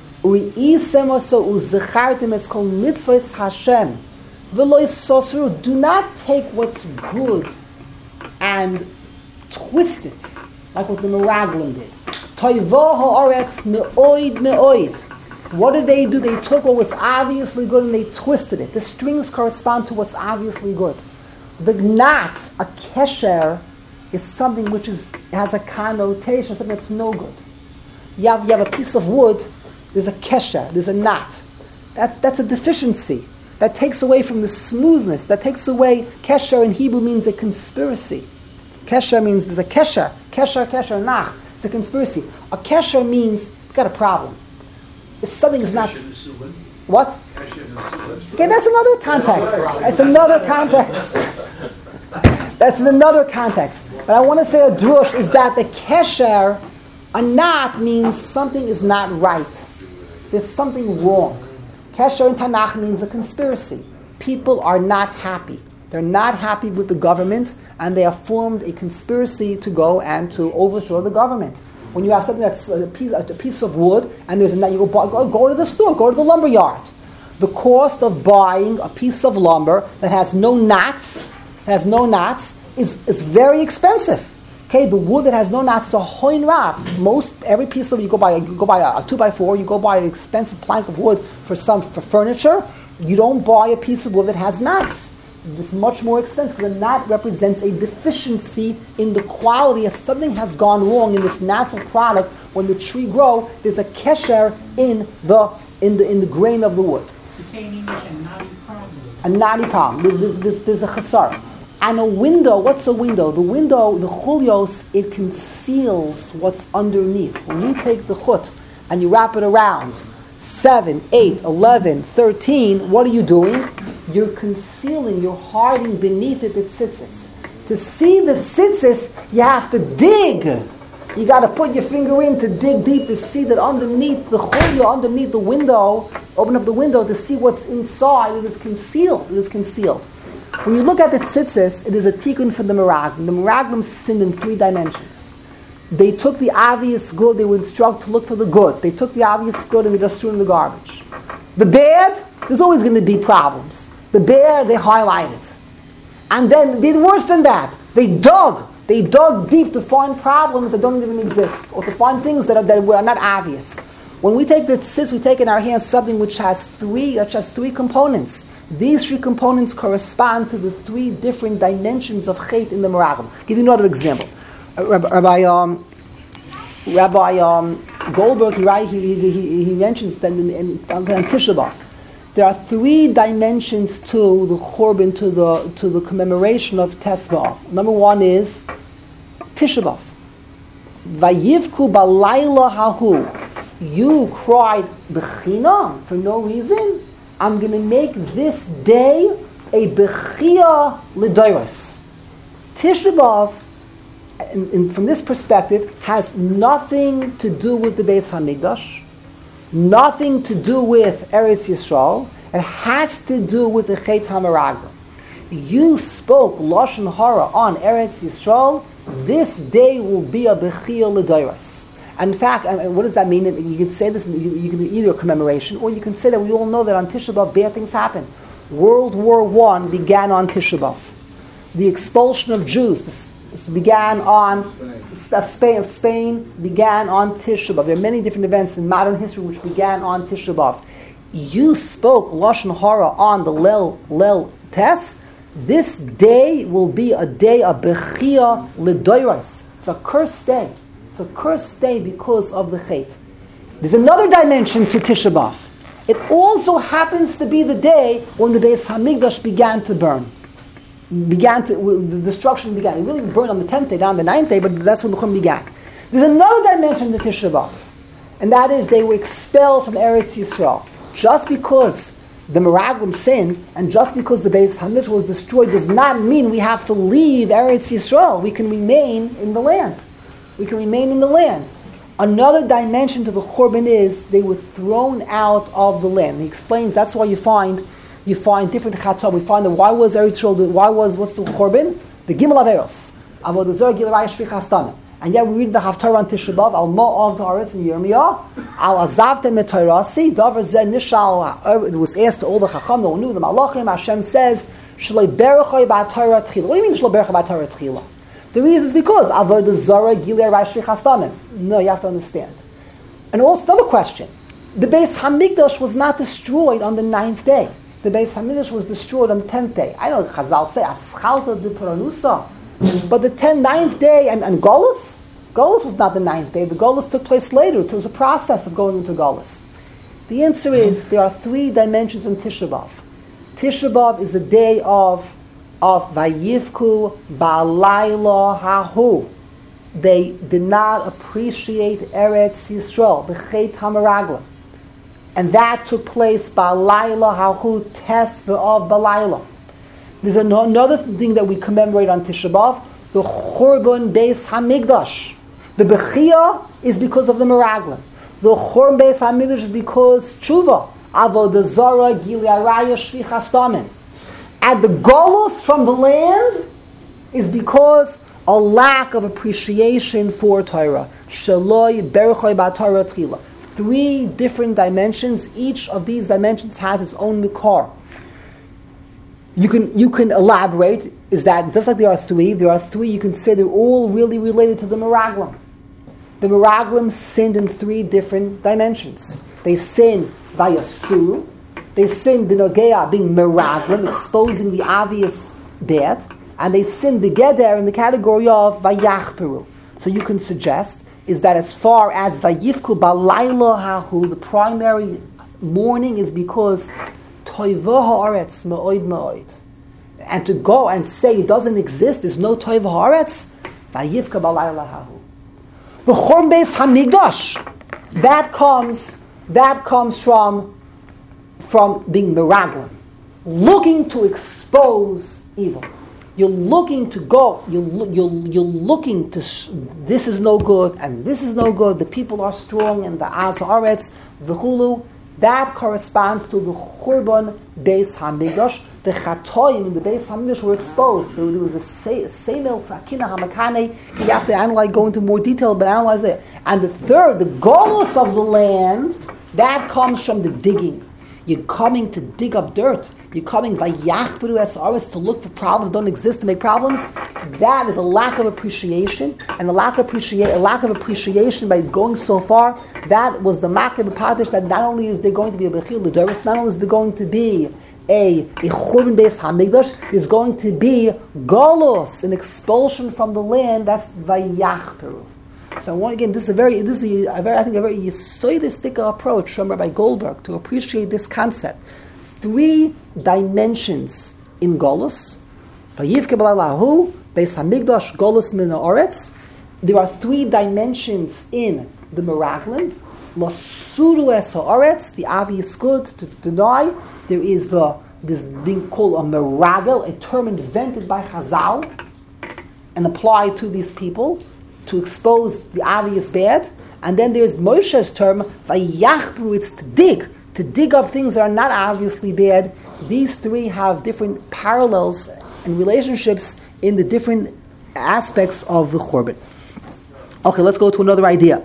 do not take what's good and twist it, like what the Meraglim did. Toivo ha'aretz me'oid me'oid. What did they do? They took what was obviously good and they twisted it. The strings correspond to what's obviously good. The knot, a kesher, is something which is has a connotation, something that's no good. You have, you have a piece of wood, there's a kesher, there's a knot. That, that's a deficiency. That takes away from the smoothness. That takes away, kesher in Hebrew means a conspiracy. Kesher means there's a kesher. Kesher, kesher, nach. It's a conspiracy. A kesher means you've got a problem. If something is not... What? Okay, that's another context. That's another context. That's in another context. But I want to say a drush is that the kesher, a knot, means something is not right. There's something wrong. Kesher in Tanakh means a conspiracy. People are not happy. They're not happy with the government, and they have formed a conspiracy to go and to overthrow the government. when you have something that's a piece, a piece of wood, and there's a nut, you go, buy, go go to the store, go to the lumber yard. The cost of buying a piece of lumber that has no knots, has no knots, is is very expensive. Okay, the wood that has no knots is a hoin rab. Most every piece of you go buy, you go buy a, a two by four, you go buy an expensive plank of wood for some for furniture. You don't buy a piece of wood that has knots. It's much more expensive. The knot represents a deficiency in the quality. If something has gone wrong in this natural product, when the tree grows, there's a kesher in the in the in the grain of the wood. You say in English a knotty problem. A knotty problem. There's, there's, there's, there's a chasar. And a window, what's a window? The window, the chulios, it conceals what's underneath. When you take the chut and you wrap it around, seven, eight, eleven, thirteen, what are you doing? You're concealing, you're hiding beneath it the tzitzis. To see the tzitzis, you have to dig. You got to put your finger in to dig deep to see that underneath the chulio, underneath the window, open up the window to see what's inside. It is concealed. It is concealed. When you look at the tzitzis, it is a tikkun for the meraglim. The meraglim sinned in three dimensions. They took the obvious good, they were instructed to look for the good. They took the obvious good and they just threw it in the garbage. The bad, there's always going to be problems. The bad, they highlighted. And then they did worse than that. They dug. They dug deep to find problems that don't even exist, or to find things that are, that are not obvious. When we take the tzitzis, we take in our hands something which has three, which has three components. These three components correspond to the three different dimensions of chait in the meraglim. I'll give you another example. Uh, Rabbi, Rabbi, um, Rabbi um, Goldberg, he, he, he, he mentions that in, in, in Tisha B'Av, there are three dimensions to the churban, to the to the commemoration of Tes B'Av. Number one is Tisha B'Av. Vayivku balayla hahu. You cried b'china for no reason. I'm going to make this day a bechia l'doros. Tisha B'Av, in, in, from this perspective, has nothing to do with the Beis Hamikdash, nothing to do with Eretz Yisrael. It has to do with the Chet HaMeraglim. You spoke Lashon Hara on Eretz Yisrael. This day will be a bechia l'doros. And in fact, and what does that mean? You can say this, you, you can do either a commemoration, or you can say that we all know that on Tisha B'Av bad things happen. World War One began on Tisha B'Av. The expulsion of Jews this, this began on Spain. Spain. Spain began on Tisha B'Av. There are many different events in modern history which began on Tisha B'Av. You spoke Lashon Hara on the Lel Lel Tes. This day will be a day of bechia l'doros. It's a cursed day. It's a cursed day because of the chait. There's another dimension to Tisha B'Av. It also happens to be the day when the Beis Hamikdash began to burn. Began to, the destruction began. It really burned on the tenth day, not on the ninth day, but that's when the Chum began. There's another dimension to Tisha B'Av, and that is they were expelled from Eretz Yisrael. Just because the Meraglim sinned, and just because the Beis Hamikdash was destroyed, does not mean we have to leave Eretz Yisrael. We can remain in the land. We can remain in the land. Another dimension to the Churban is they were thrown out of the land. He explains that's why you find you find different chatam. We find that why was Eretz Yisrael, why was, what's the Churban? The Gimel Averos. Avodah Zarah Gilai Shvich Hastamim. And yet we read the Haftarah on Tisha B'Av, Al Ma'av Ta'aretz in Yirmiyah, Al Azavtem Metairasi, Davar Zeh Nishal, it was asked to all the Chacham, no one knew, the Malachim, Hashem says, Shalei Berachai Ba'Torah Tchila. What do you mean Shalei Berachai Ba'Torah Tchila? The reason is because Avodah Zarah Gilei Shvich Hastamim. No, you have to understand. And also another question. The Beis Hamikdash was not destroyed on the ninth day. The Beis Hamikdash was destroyed on the tenth day. I know Chazal say, Aschalta de Paranusa. But the tenth, ninth day, and, and Golus? Golus was not the ninth day. The Golus took place later. It was a process of going into Golus. The answer is, there are three dimensions in Tisha B'Av. Tisha B'Av is a day of, of Vayivku Ba'alayla Hahu. They did not appreciate Eretz Yisrael, the Chet HaMeraglim. And that took place Ba'alayla Hahu Tes V'Av Ba'alayla. There's another thing that we commemorate on Tisha B'Av, the Churban Beis Hamikdash. The Bechia is because of the Meraglim. The Churban Beis Hamikdash is because Tshuva. Avodah Zarah Gilui Araya Shvich Hastamim. And the Golus from the land is because a lack of appreciation for Torah. Shaloi berachoi b'Torah tchila. Three different dimensions. Each of these dimensions has its own mikar. You can you can elaborate. Is that just like there are three? There are three. You can say they're all really related to the Meraglim. The Meraglim sinned in three different dimensions. They sinned via suru. They sinned binogea, being Meraglim, exposing the obvious bad, and they sinned begeder in the category of vayachperu. So you can suggest is that as far as vayifku balayla hahu, the primary mourning is because toiva haaretz ma'oid ma'oid. And to go and say it doesn't exist, there's no toiva haaretz, vayifka balayla hahu. The Churban Beis Hamikdash, that comes, that comes from, from being meraglim, looking to expose evil. You're looking to go. You're you're you're looking to. Sh- this is no good, and this is no good. The people are strong, and the Azaretz, the Hulu. That corresponds to the Churban Beis Hamikdash. The Chatoim in the Beis Hamikdash were exposed. There, there was a Seimel Sakina Hamakane. You have to analyze, go into more detail, but analyze it. And the third, the golus of the land, that comes from the digging. You're coming to dig up dirt. You're coming vayachberu es aretz to look for problems that don't exist, to make problems. That is a lack of appreciation, and a lack of appreciation, a lack of appreciation by going so far. That was the makah b'padish. That not only is there going to be a bechil l'doros, not only is there going to be a a Churban Beis Hamikdash, there's going to be golos, an expulsion from the land. That's vayachberu. So once again, this is a very, this is a, a very, I think, a very yisoidistic approach from Rabbi Goldberg to appreciate this concept. Three dimensions in Golus. Vayivke b'Allahu, Beis Hamikdash, Golus min haaretz. There are three dimensions in the Meraglim. Lasuru es haaretz, the obvious good to deny. There is the this being called a meragel, a term invented by Chazal and applied to these people to expose the obvious bad. And then there's Moshe's term, vayachberu, it's to dig, to dig up things that are not obviously bad. These three have different parallels and relationships in the different aspects of the Churban. Okay, let's go to another idea.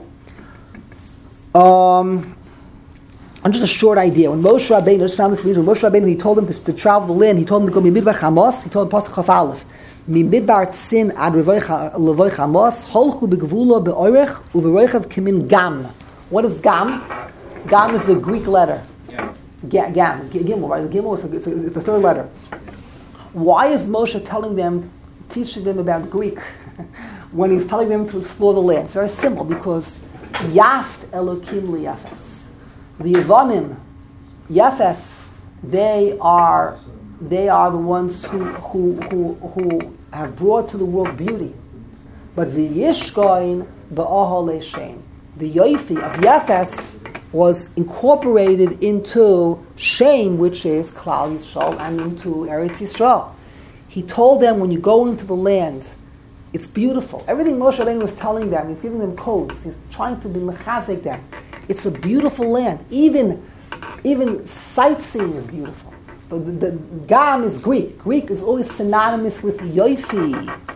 Um, and just a short idea. When Moshe Rabbeinu, just found this means, when Moshe Rabbeinu, he told them to, to travel the land, he told them to go Midbar Chamos, he told them Pasuk Chaf Aleph, Midbar Tzin ad Levoi Chamos, Holchu begvula be'orech uveroichav kimin gam. What is gam? Gam is the Greek letter. Yeah. Ga- gam, G- Gimel, right? The Gimel is a, it's, a, it's the third letter. Why is Moshe telling them, teaching them about Greek, when he's telling them to explore the land? It's very simple, because Yaft Elokim liyafes. The Yevonim, Yafes, they are they are the ones who who who who have brought to the world beauty. But the Yishkoin ba'ahol Shem, the Yoifi of Yafes was incorporated into Shem, which is Klal Yisrael, and into Eretz Yisrael. He told them, when you go into the land, it's beautiful. Everything Moshe Rabbeinu was telling them, he's giving them codes. He's trying to be mechazek them. It's a beautiful land. Even, even sightseeing is beautiful. But the, the Gam is Greek. Greek is always synonymous with Yoifi.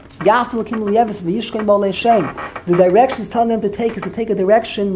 The direction he's telling them to take is to take a direction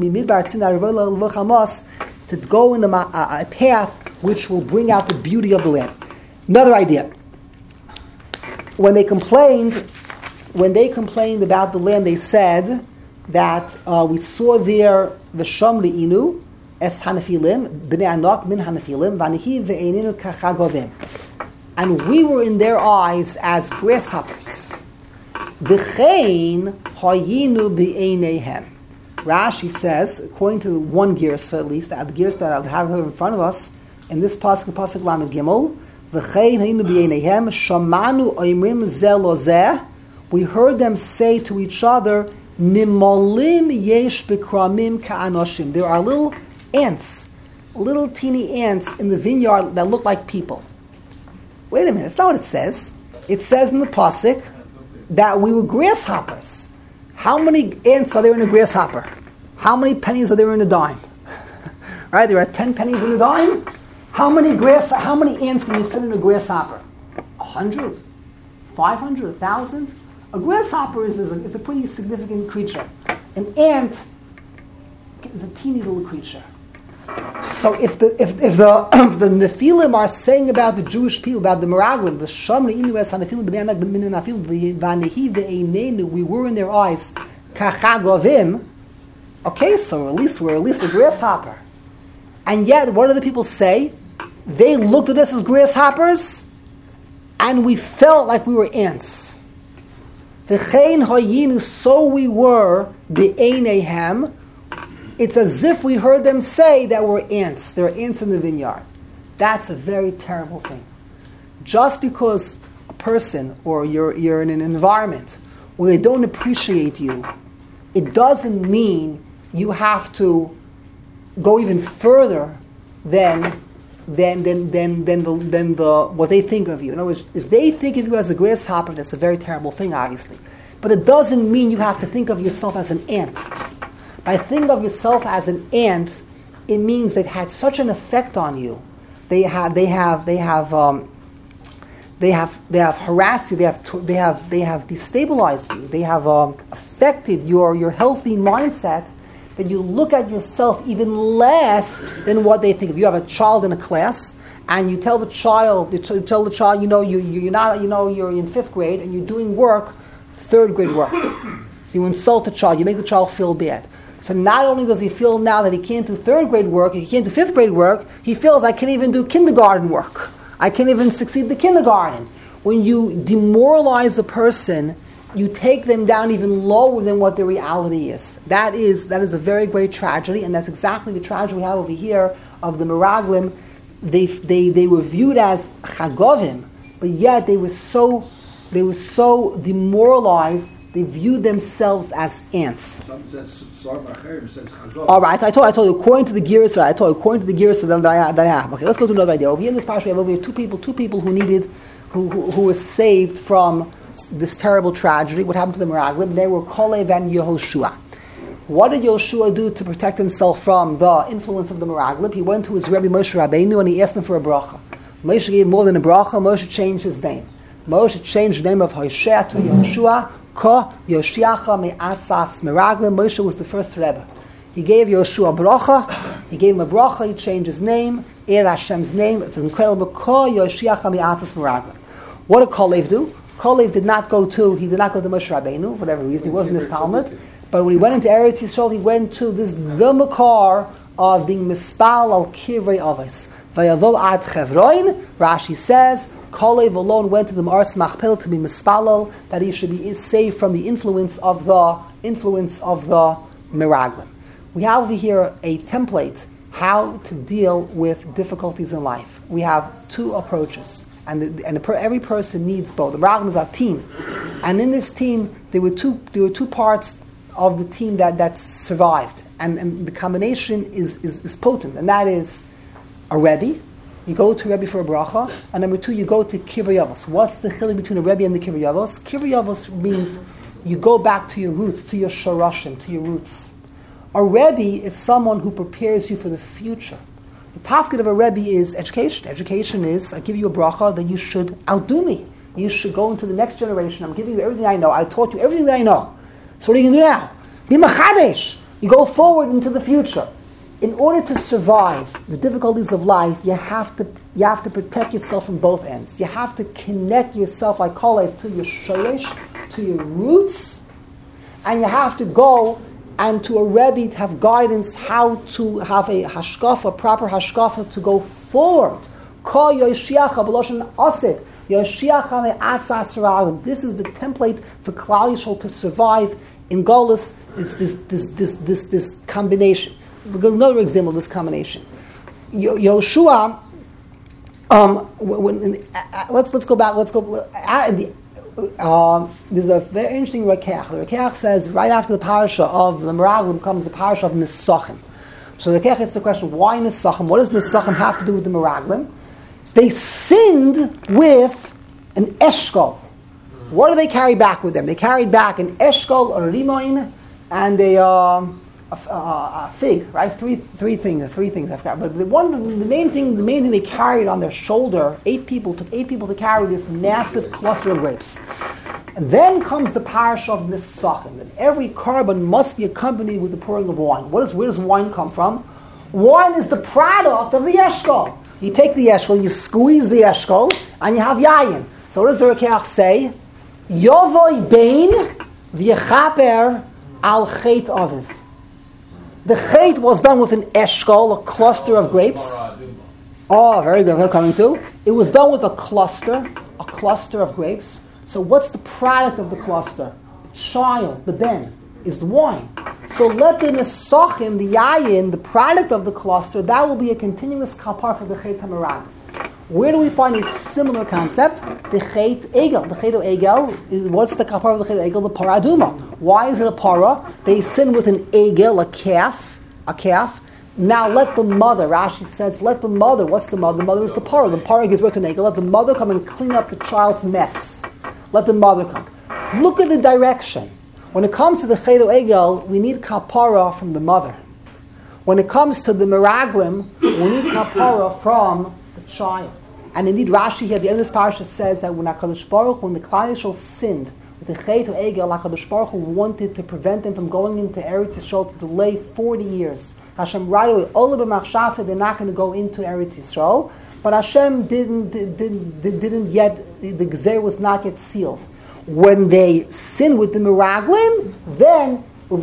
to go in a, a, a path which will bring out the beauty of the land. Another idea. When they complained, when they complained about the land, they said that uh, we saw there v'sham li'inu es hanafilim b'nei anak min hanafilim v'anihi ve'eninu kachagovim, and we were in their eyes as grasshoppers. V'chein hayinu b'eineihem. Rashi says, according to one girsa at least, the girsa that I have here in front of us, in this pasuk, pasuk lamed gimel, v'chein hayinu b'eineihem shamanu oimrim zeh lo zeh. We heard them say to each other, Nimolim yesh b'kramim ka'anoshim. There are little ants, little teeny ants in the vineyard that look like people. Wait a minute, that's not what it says. It says in the pasuk that we were grasshoppers. How many ants are there in a grasshopper? How many pennies are there in a dime? Right, there are ten pennies in a dime. How many grass? How many ants can you fit in a grasshopper? A hundred, five hundred, a thousand. A grasshopper is, is, a, is a pretty significant creature. An ant is a teeny little creature. So if the if, if the if the Nephilim are saying about the Jewish people, about the Meraglim, the Shamri Inu es HaNephilim b'nei Anak b'nei Nephilim v'anehi ve'einenu, we were in their eyes kachagovim. Okay, so at least we're at least a grasshopper. And yet, what do the people say? They looked at us as grasshoppers, and we felt like we were ants. V'chein hayinu, so we were b'eineihem. It's as if we heard them say that we're ants. There are ants in the vineyard. That's a very terrible thing. Just because a person or you're you're in an environment where they don't appreciate you, it doesn't mean you have to go even further than than than than than the, than the what they think of you. In other words, if they think of you as a grasshopper, that's a very terrible thing, obviously. But it doesn't mean you have to think of yourself as an ant. By thinking of yourself as an ant, it means they've had such an effect on you. They have, they have, they have, um, they have, they have harassed you. They have, they have, they have destabilized you. They have um, affected your your healthy mindset. That you look at yourself even less than what they think of. You have a child in a class, and you tell the child, you tell the child, you know, you you're not, you know, you're in fifth grade, and you're doing work, third grade work. So you insult the child. You make the child feel bad. So not only does he feel now that he can't do third grade work, he can't do fifth grade work, he feels I can't even do kindergarten work. I can't even succeed in the kindergarten. When you demoralize a person, you take them down even lower than what the reality is. That is that is a very great tragedy, and that's exactly the tragedy we have over here of the Meraglim. They they they were viewed as chagovim, but yet they were so they were so demoralized. They viewed themselves as ants. All right, I told I told you according to the Girsa, I told you according to the Girsa that I that I have. Okay, let's go to another idea. Over here in this parsha, we have over here two people, two people who needed, who who, who were saved from this terrible tragedy. What happened to the Meraglim? They were Kalev and Yehoshua. What did Yehoshua do to protect himself from the influence of the Meraglim? He went to his Rebbe Moshe Rabbeinu and he asked him for a bracha. Moshe gave more than a bracha. Moshe changed his name. Moshe changed the name of Hoshea to Yehoshua. Ko Yoshiacha me'atzas Meraglim. Moshe was the first Rebbe. He gave Yehoshua a bracha. He gave him a bracha. He changed his name. Er Hashem's name. It's incredible. Ko Yoshiacha me'atzas Meraglim. What did Kalev do? Kalev did not go to, he did not go to Moshe Rabbeinu, for whatever reason, he wasn't in his Talmud. But when he went into Eretz Yisrael, he went to this, the Makar of being Mispal al Kivrei Avos. Vayavo ad Chevroin, Rashi says, Kalev alone went to the Ma'aras Machpelah to be Mispalal, that he should be saved from the influence of the, influence of the Meraglim. We have over here a template, how to deal with difficulties in life. We have two approaches. And, the, and the, every person needs both. The Meraglim is our team, and in this team there were two there were two parts of the team that, that survived, and, and the combination is, is, is potent, and that is a Rebbe. You go to a Rebbe for a bracha, and number two, you go to Kivrei Avos. What's the chiluk between a Rebbe and the Kivrei Avos? Kivrei Avos means you go back to your roots, to your shorashim, to your roots. A Rebbe is someone who prepares you for the future. The tafkid of a Rebbe is education. Education is, I give you a bracha, that you should outdo me. You should go into the next generation. I'm giving you everything I know. I taught you everything that I know. So what are you going to do now? Be machadesh. You go forward into the future. In order to survive the difficulties of life, you have to you have to protect yourself from both ends. You have to connect yourself, I call it, to your shoresh, to your roots, and you have to go and to a Rebbe to have guidance how to have a hashkafa, a proper hashkafa to go forward. Ko Yoshiacha b'loshen asid. Yoshiacha me'atzas Meraglim. This is the template for Klal Yisrael to survive in Golus. It's this this this this this combination. Another example of this combination. Yoshua. Um, when, uh, let's let's go back. Let's go. Uh, the, Um, there's a very interesting Rekeach. The Rekeach says right after the parasha of the Meraglim comes the parasha of Nisachim. So the Rekeach asks the question, why Nisachim? What does Nisachim have to do with the Meraglim? They sinned with an Eshkol. What do they carry back with them? They carried back an Eshkol, a Rimoin, and a, um, a, a, a fig. Right, three three things. Three things I've got. But the one, the main thing, the main thing they carried on their shoulder. Eight people took eight people to carry this massive cluster of grapes. And then comes the parasha of Nisachim, that every carbon must be accompanied with the pouring of wine. What is, where does wine come from? Wine is the product of the eshkol. You take the eshkol, you squeeze the eshkol, and you have yayin. So what does the Rekeach say? Yovoi bein v'yechaper al chet aviv. The chet was done with an eshkol, a cluster of grapes. Oh, very good. We're coming to. It was done with a cluster, a cluster of grapes. So what's the product of the cluster? The child, the ben, is the wine. So let the nesachim, the yayin, the product of the cluster, that will be a continuous kapar for the chet hamarag. Where do we find a similar concept? The chet egel. The chet egel is, what's the kapar of the chet egel? The para aduma. Why is it a para? They sin with an egel, a calf, a calf. Now let the mother, Rashi says, let the mother, what's the mother? The mother is the para. The para gives birth to an egel. Let the mother come and clean up the child's mess. Let the mother come. Look at the direction. When it comes to the chet egel, we need kapara from the mother. When it comes to the meraglim, we need kapara from the child. And indeed, Rashi here at the end of this parasha says that when HaKadosh Baruch Hu, when the Klal Yisrael sinned with the chet egel, HaKadosh Baruch Hu wanted to prevent them from going into Eretz Yisrael to delay forty years. Hashem right away, Ola b'machshava, they're not going to go into Eretz Yisrael. But Hashem didn't, didn't, didn't yet, the Gezer was not yet sealed. When they sinned with the Meraglim, then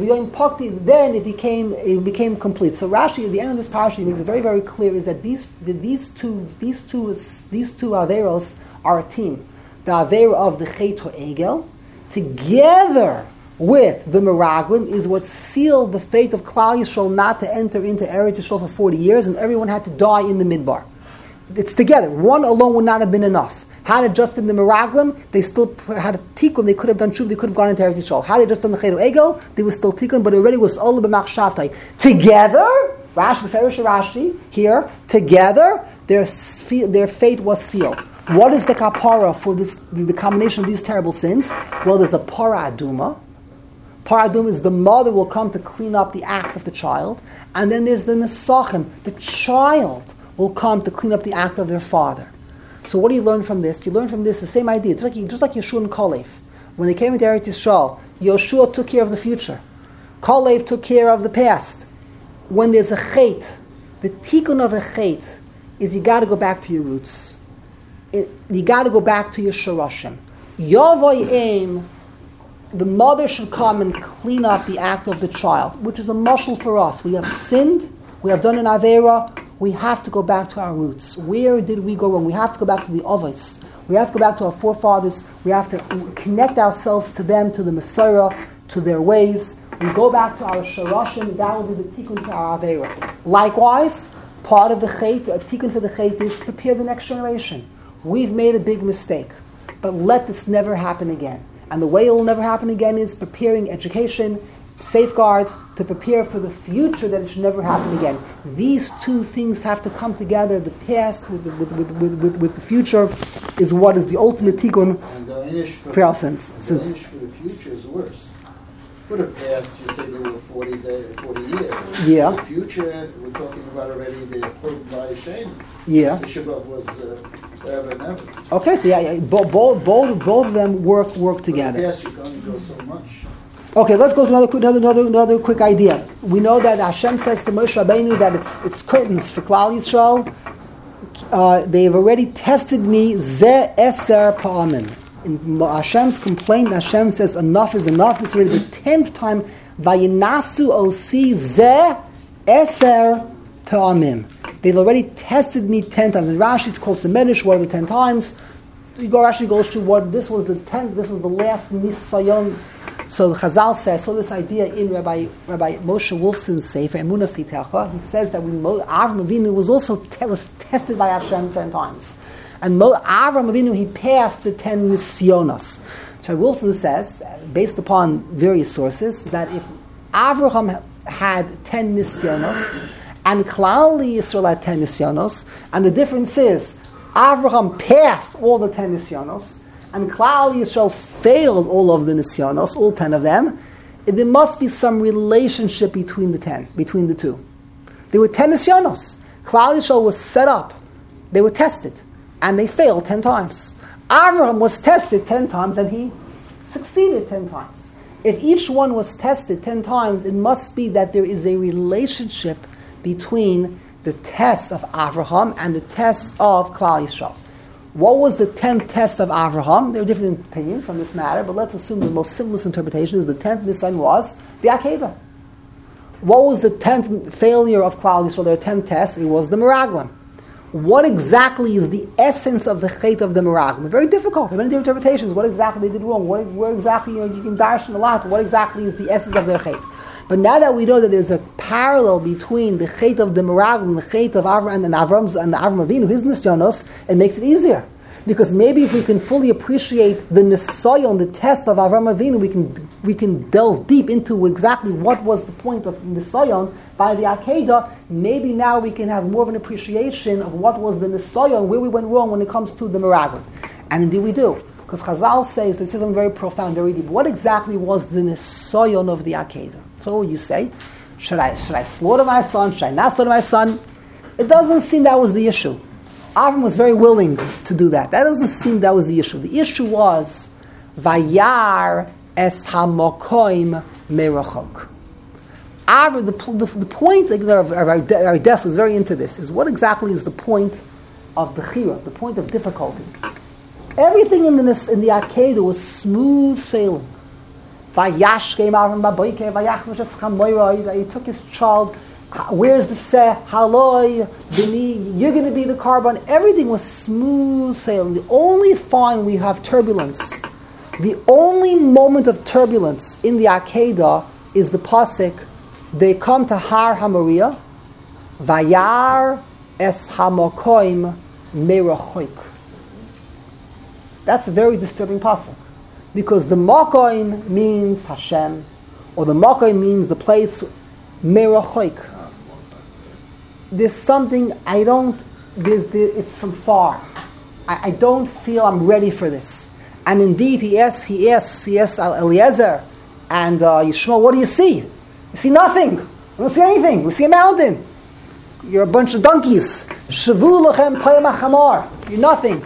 then it became it became complete. So Rashi, at the end of this parasha, makes it very, very clear is that these that these two these two these two averos are a team. The avera of the Chet HaEgel, together with the Meraglim, is what sealed the fate of Klal Yisrael not to enter into Eretz Yisrael for forty years, and everyone had to die in the Midbar. It's together. One alone would not have been enough. Had it just been the Meraglim, they still had a tikkun, they could have done shuv, they could have gone into Eretz Yisrael. Had it just done the Chet HaEgel, they were still tikkun, but already was Ola b'machshavtai. Together, Rashi, Beferish Rashi, here, together, their, their fate was sealed. What is the kapara for this, the, the combination of these terrible sins? Well, there's a para aduma. Para aduma is the mother will come to clean up the act of the child, and then there's the nesachim, the child will come to clean up the act of their father. So what do you learn from this? You learn from this the same idea. Just like, just like Yeshua and Kalev. When they came into Eretz Yisrael, Yeshua took care of the future. Kalev took care of the past. When there's a chet, the tikkun of a chet is you got to go back to your roots. It, you got to go back to your shorashim. Yavoy aim, the mother should come and clean up the act of the child, which is a mashal for us. We have sinned, we have done an avera, we have to go back to our roots. Where did we go wrong? We have to go back to the Avos. We have to go back to our forefathers. We have to connect ourselves to them, to the Messiah, to their ways. We go back to our Sharashim. That will be the tikkun to our Avera. Likewise, part of the Chet, a tikkun for the Chet is prepare the next generation. We've made a big mistake, but let this never happen again. And the way it will never happen again is preparing education, safeguards to prepare for the future that it should never happen again. These two things have to come together. The past with the, with, with, with, with, with the future is what is the ultimate tikkun for, for our sins. The Inish for the future is worse. For the past, you say there were forty, day, forty years. Yeah. The future, we're talking about already the Churban Ba'Yishem. Yeah. The Shabbat was uh, forever and ever. Okay, so yeah, yeah both, both, both, both of them work work together. For the past, you can only go so much. Okay, let's go to another, another, another, another quick idea. We know that Hashem says to Moshe Rabbeinu that it's it's curtains for Klal Yisrael. Uh, they have already tested me ze eser pa'amim. In Hashem's complaint, Hashem says enough is enough. This is already the tenth time. Vayinasu osi ze eser pa'amim. They've already tested me ten times. And Rashi quotes the Medrash, what are the ten times? Rashi goes to what this was the tenth. This was the last nisayon. So the Chazal says, I saw this idea in Rabbi Rabbi Moshe Wolfson's Sefer, Emunah Sitecha. He says that when Mo, Avram Avinu was also te- was tested by Hashem ten times. And Mo, Avram Avinu, he passed the ten nisyonos. So Wolfson says, based upon various sources, that if Avraham had ten nisyonos, and Klal Yisrael had ten nisyonos, and the difference is, Avraham passed all the ten nisyonos, and Klal Yisrael failed all of the nisyonos, all ten of them, there must be some relationship between the ten, between the two. There were ten nisyonos. Klal Yisrael was set up. They were tested. And they failed ten times. Avraham was tested ten times and he succeeded ten times. If each one was tested ten times, it must be that there is a relationship between the tests of Avraham and the tests of Klal Yisrael. What was the tenth test of Avraham? There are different opinions on this matter, but let's assume the most simplest interpretation is the tenth Nisan was the Akedah. What was the tenth failure of Klal Yisrael? There are ten tests. It was the Meraglim. What exactly is the essence of the Chet of the Meraglim? Very difficult. There are many different interpretations. What exactly they did wrong? What, where exactly, you know, you can darshan a lot. What exactly is the essence of their Chet? But now that we know that there's a parallel between the Chet of the Meraglim, the Chet of Avram and Avram's and Avram Avinu, his Nisyanos, it makes it easier. Because maybe if we can fully appreciate the Nisayon, the test of Avram Avinu, we can we can delve deep into exactly what was the point of Nisayon by the Akedah. Maybe now we can have more of an appreciation of what was the Nisayon, where we went wrong when it comes to the Meraglim. And indeed we do. Because Chazal says, it says something very profound, very deep. What exactly was the Nisayon of the Akedah? So you say, should I, should I slaughter my son? Should I not slaughter my son? It doesn't seem that was the issue. Avram was very willing to do that. That doesn't seem that was the issue. The issue was Vayar es hamokoim merachok. Avram, the, the, the point, like, our desk is very into this, is what exactly is the point of the chira, the point of difficulty. Everything in the in the Akedah was smooth sailing. Vayash came Avram baboike, vayach mishes chamoira. He took his child. Where's the seh? Haloi, bini, you're going to be the carbon. Everything was smooth sailing. The only time we have turbulence, the only moment of turbulence in the Akedah is the pasuk. They come to Har HaMoriah, Vayar es hamokoim merachoik. That's a very disturbing pasuk, because the makoim means Hashem, or the makoim means the place merachoik. There's something I don't, there's the, it's from far. I, I don't feel I'm ready for this. And indeed, he asks, he asks, he asks Eliezer and uh, Yishmael, what do you see? You see nothing. You don't see anything. You see a mountain. You're a bunch of donkeys. Shavu lachem payim achamar. You're nothing.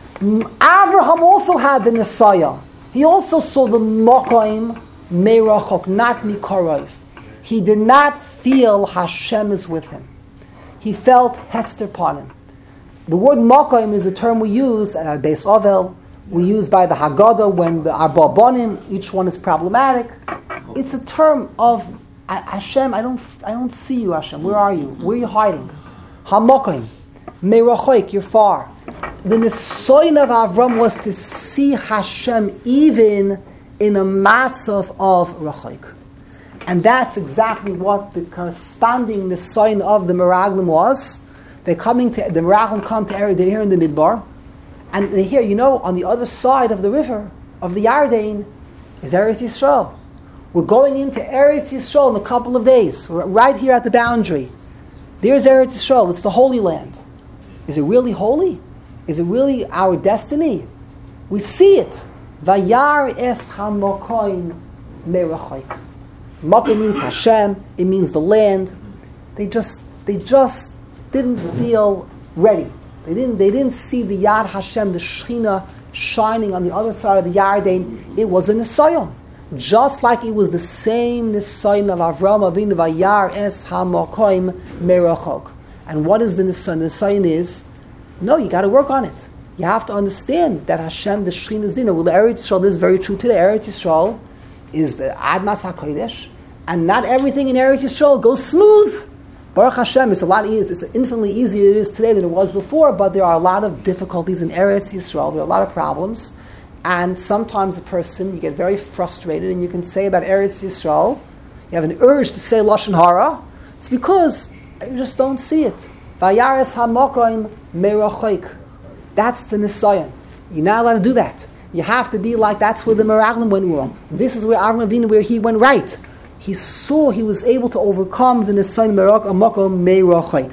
Abraham also had the Nisaya. He also saw the Mokaim Meirachok, not Mikarov. He did not feel Hashem is with him. He felt Hester Panim. The word Mokaim is a term we use at Beis Ovel. We use by the Haggadah when the Arba Bonim, each one is problematic. It's a term of Hashem. I don't, I don't see you, Hashem. Where are you? Where are you hiding? Hamokaim, Meirachoik, you're far. The Nisoyin of Avram was to see Hashem even in a matzav of Rachoik. And that's exactly what the corresponding Nisoyin of the Meraglim was. They're coming to, the Meraglim come to Eretz, they're here in the Midbar. And they hear, you know, on the other side of the river, of the Yarden, is Eretz Yisrael. We're going into Eretz Yisrael in a couple of days, right here at the boundary. There's Eretz Yisrael, it's the Holy Land. Is it really holy? Is it really our destiny? We see it. Vayar es hamokoim merachoik. Makom means Hashem. It means the land. They just, they just didn't feel ready. They didn't, they didn't see the Yad Hashem, the Shechina, shining on the other side of the Yarden. It was a Nisayon, just like it was the same Nisayon of Avram Avinu. Vayar es hamokoim merachok. And what is the Nisayon? The Nisayon is, no, you got to work on it. You have to understand that Hashem, the Shechina, is dinner. Well, the Eretz Yisrael, this is very true today. Eretz Yisrael is the Admas HaKodesh, and not everything in Eretz Yisrael goes smooth. Baruch Hashem, it's a lot easier, it's infinitely easier it is today than it was before, but there are a lot of difficulties in Eretz Yisrael. There are a lot of problems, and sometimes a person, you get very frustrated, and you can say about Eretz Yisrael, you have an urge to say Lashon Hara, it's because you just don't see it. Vayares hamokoim merachoik. That's the Nisayon. You're not allowed to do that. You have to be like, that's where the Meraglim went wrong. This is where Avram Avinu, where he went right. He saw, he was able to overcome the Nisayon Merak Amakom Meirachoik.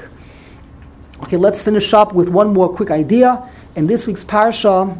Okay, let's finish up with one more quick idea. In this week's parasha,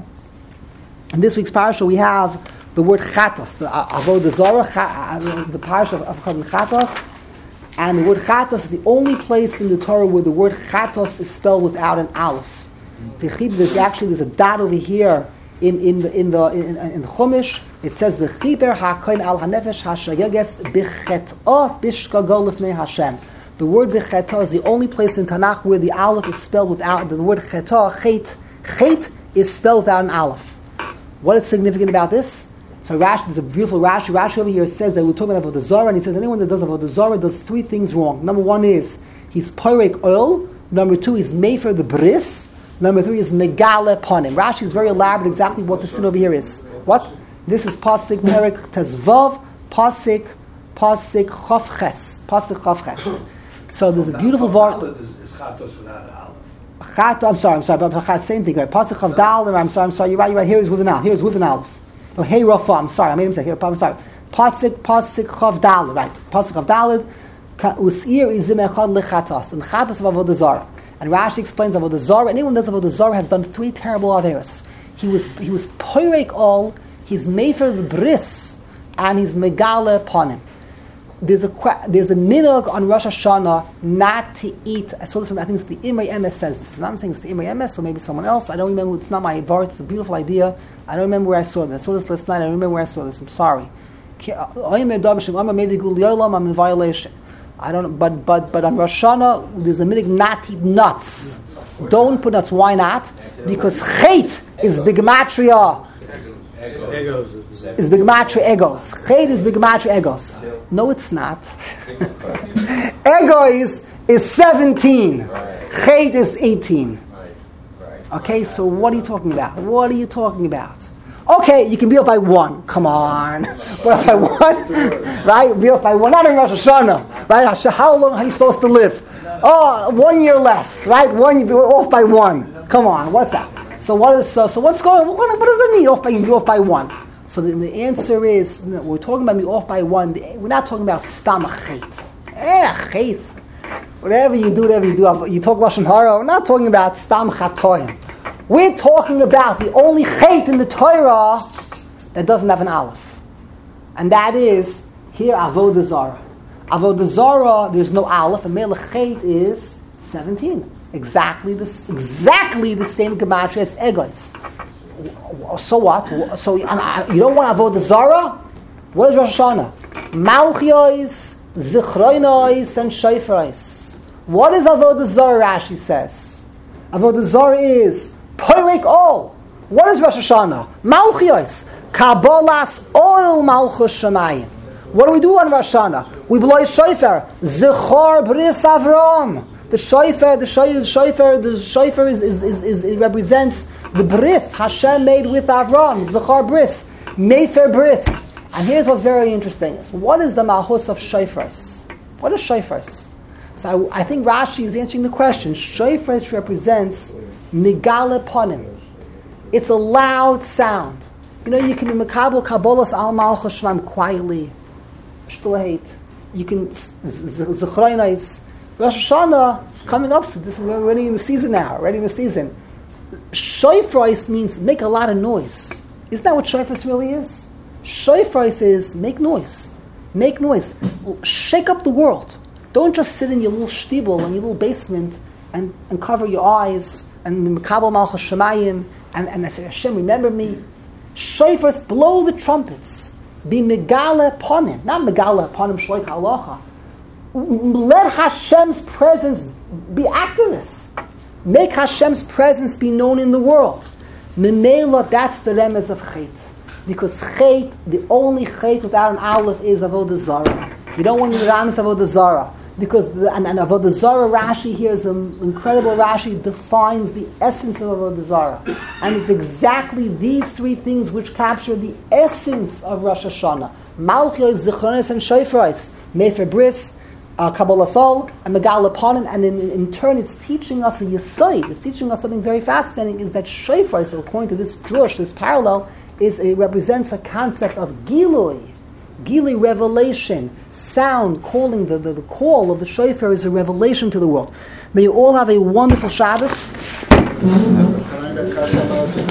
in this week's parasha, we have the word Chatos, the Avodah Zarah, the parasha of Chatos, and the word Chatos is the only place in the Torah where the word Chatos is spelled without an aleph. There's actually there's a dot over here in in the in the in, in the Chumash it says v'chiper hakoin al hanefesh hashayages b'chet'ah bishkagol lifnei Hashem. The word b'chet'ah is the only place in Tanakh where the aleph is spelled without the word chet'ah. Chet chet is spelled without an aleph. What is significant about this? So Rashi, there's a beautiful Rashi. Rashi over here says that we're talking about the Zara, and he says anyone that does about the Zara does three things wrong. Number one is he's poirek oil. Number two is mefer the bris. Number three is megale panim. Rashi is very elaborate exactly what the sin over here is. What? This is pasuk perik tezvav pasuk pasuk chavches pasuk chavches. So there's a beautiful var. Chat, I'm sorry, I'm sorry, but chat, same thing, right? Pasuk of dal. I'm sorry, I'm sorry. You're right, you're right. Here is with an aleph. Here is with an aleph. Oh, hey Rafa, I'm sorry, I made a mistake. Here, I'm sorry. Pasuk pasuk chav dal. Right? Pasuk of dalid. Usir izim echad lechatas and chatas of avodah zarah. And Rashi explains avodah zarah. Anyone who does avodah zarah has done three terrible averos. He was he was poirek all. He's mefer the bris, and he's megale panim. There's a there's a minhag on Rosh Hashanah not to eat. I saw this one. I think it's the Imrei Emes says this. I'm saying it's the Imrei Emes or maybe someone else. I don't remember. It's not my vart. It's a beautiful idea. I don't remember where I saw this. I saw this last night. I don't remember where I saw this. I'm sorry. I'm in violation. I don't. But but but on Rosh Hashanah there's a minhag not to eat nuts. Don't put nuts. Why not? Because chet is bigmatria. Is bigmatria egos. Chet is bigmatria egos. No, it's not. Ego is, is seventeen. Chet is eighteen. Okay, so what are you talking about? What are you talking about? Okay, you can be off by one. Come on. Be off by one. Right? Be off by one. Not in Rosh Hashanah. Right? How long are you supposed to live? Oh, one year less. Right? One, you're off by one. Come on. What's that? So what is so? So what's going? What, what does that mean? Off by you be off by one. So the, the answer is, no, we're talking about me off by one. We're not talking about stam chet. Eh, chet. Whatever you do, whatever you do, you talk lashon hara. We're not talking about stam chatoyim. We're talking about the only chet in the Torah that doesn't have an aleph, and that is here avodah zarah. Avodah zarah, there's no aleph, and melech chet is seventeen. Exactly the exactly the same gematria as egos. So what? So you don't want to avodah zarah? What is Rosh Hashanah? Malchiyos, zichronos, and shofros. What is avodah zarah? Rashi says avodah zarah is poirek all. What is Rosh Hashanah? Malchiyos, kabbalas oil malchus shemayim. What do we do on Rosh Hashanah? We blow a shofar. Zichar bris Avram. The shofar, the shofar, the shofar is, is, is, is it represents the bris Hashem made with Avram, Zachar bris, Mefer bris. And here's what's very interesting: so what is the malchus of shofars? What is shofars? So I, I think Rashi is answering the question. Shofars represents migale panim. It's a loud sound. You know, you can be mekabel kabbalas al malchus shemaim quietly. Shtuheit. You can zechroinais. Rosh Hashanah is coming up, so this is, we're already in the season now, already in the season. Shofros means make a lot of noise. Isn't that what shofros really is? Shofros is make noise. Make noise. Shake up the world. Don't just sit in your little shtibel, in your little basement, and, and cover your eyes, and mekabel malchus shemayim, and, and say, Hashem, remember me. Shofros, blow the trumpets. Be megale ponim. Not megale ponim shloik halacha. Let Hashem's presence be activist. Make Hashem's presence be known in the world. Memela, that's the remez of chet. Because chet, the only chet without an aleph is avodah zarah. You don't want to ramis avodah zarah. Because, the, and, and avodah zarah, Rashi here is an incredible Rashi, defines the essence of avodah zarah. And it's exactly these three things which capture the essence of Rosh Hashanah. Malchiyos, zichronos, and shofros. Mefer bris, Uh, Kabbalah Sol and Megal Aponim, and in, in turn it's teaching us a Yesod. It's teaching us something very fascinating, is that Shofar, so according to this drush, this parallel, is it represents a concept of Gilui. Gilui, revelation, sound, calling, the, the, the call of the Shofar is a revelation to the world. May you all have a wonderful Shabbos.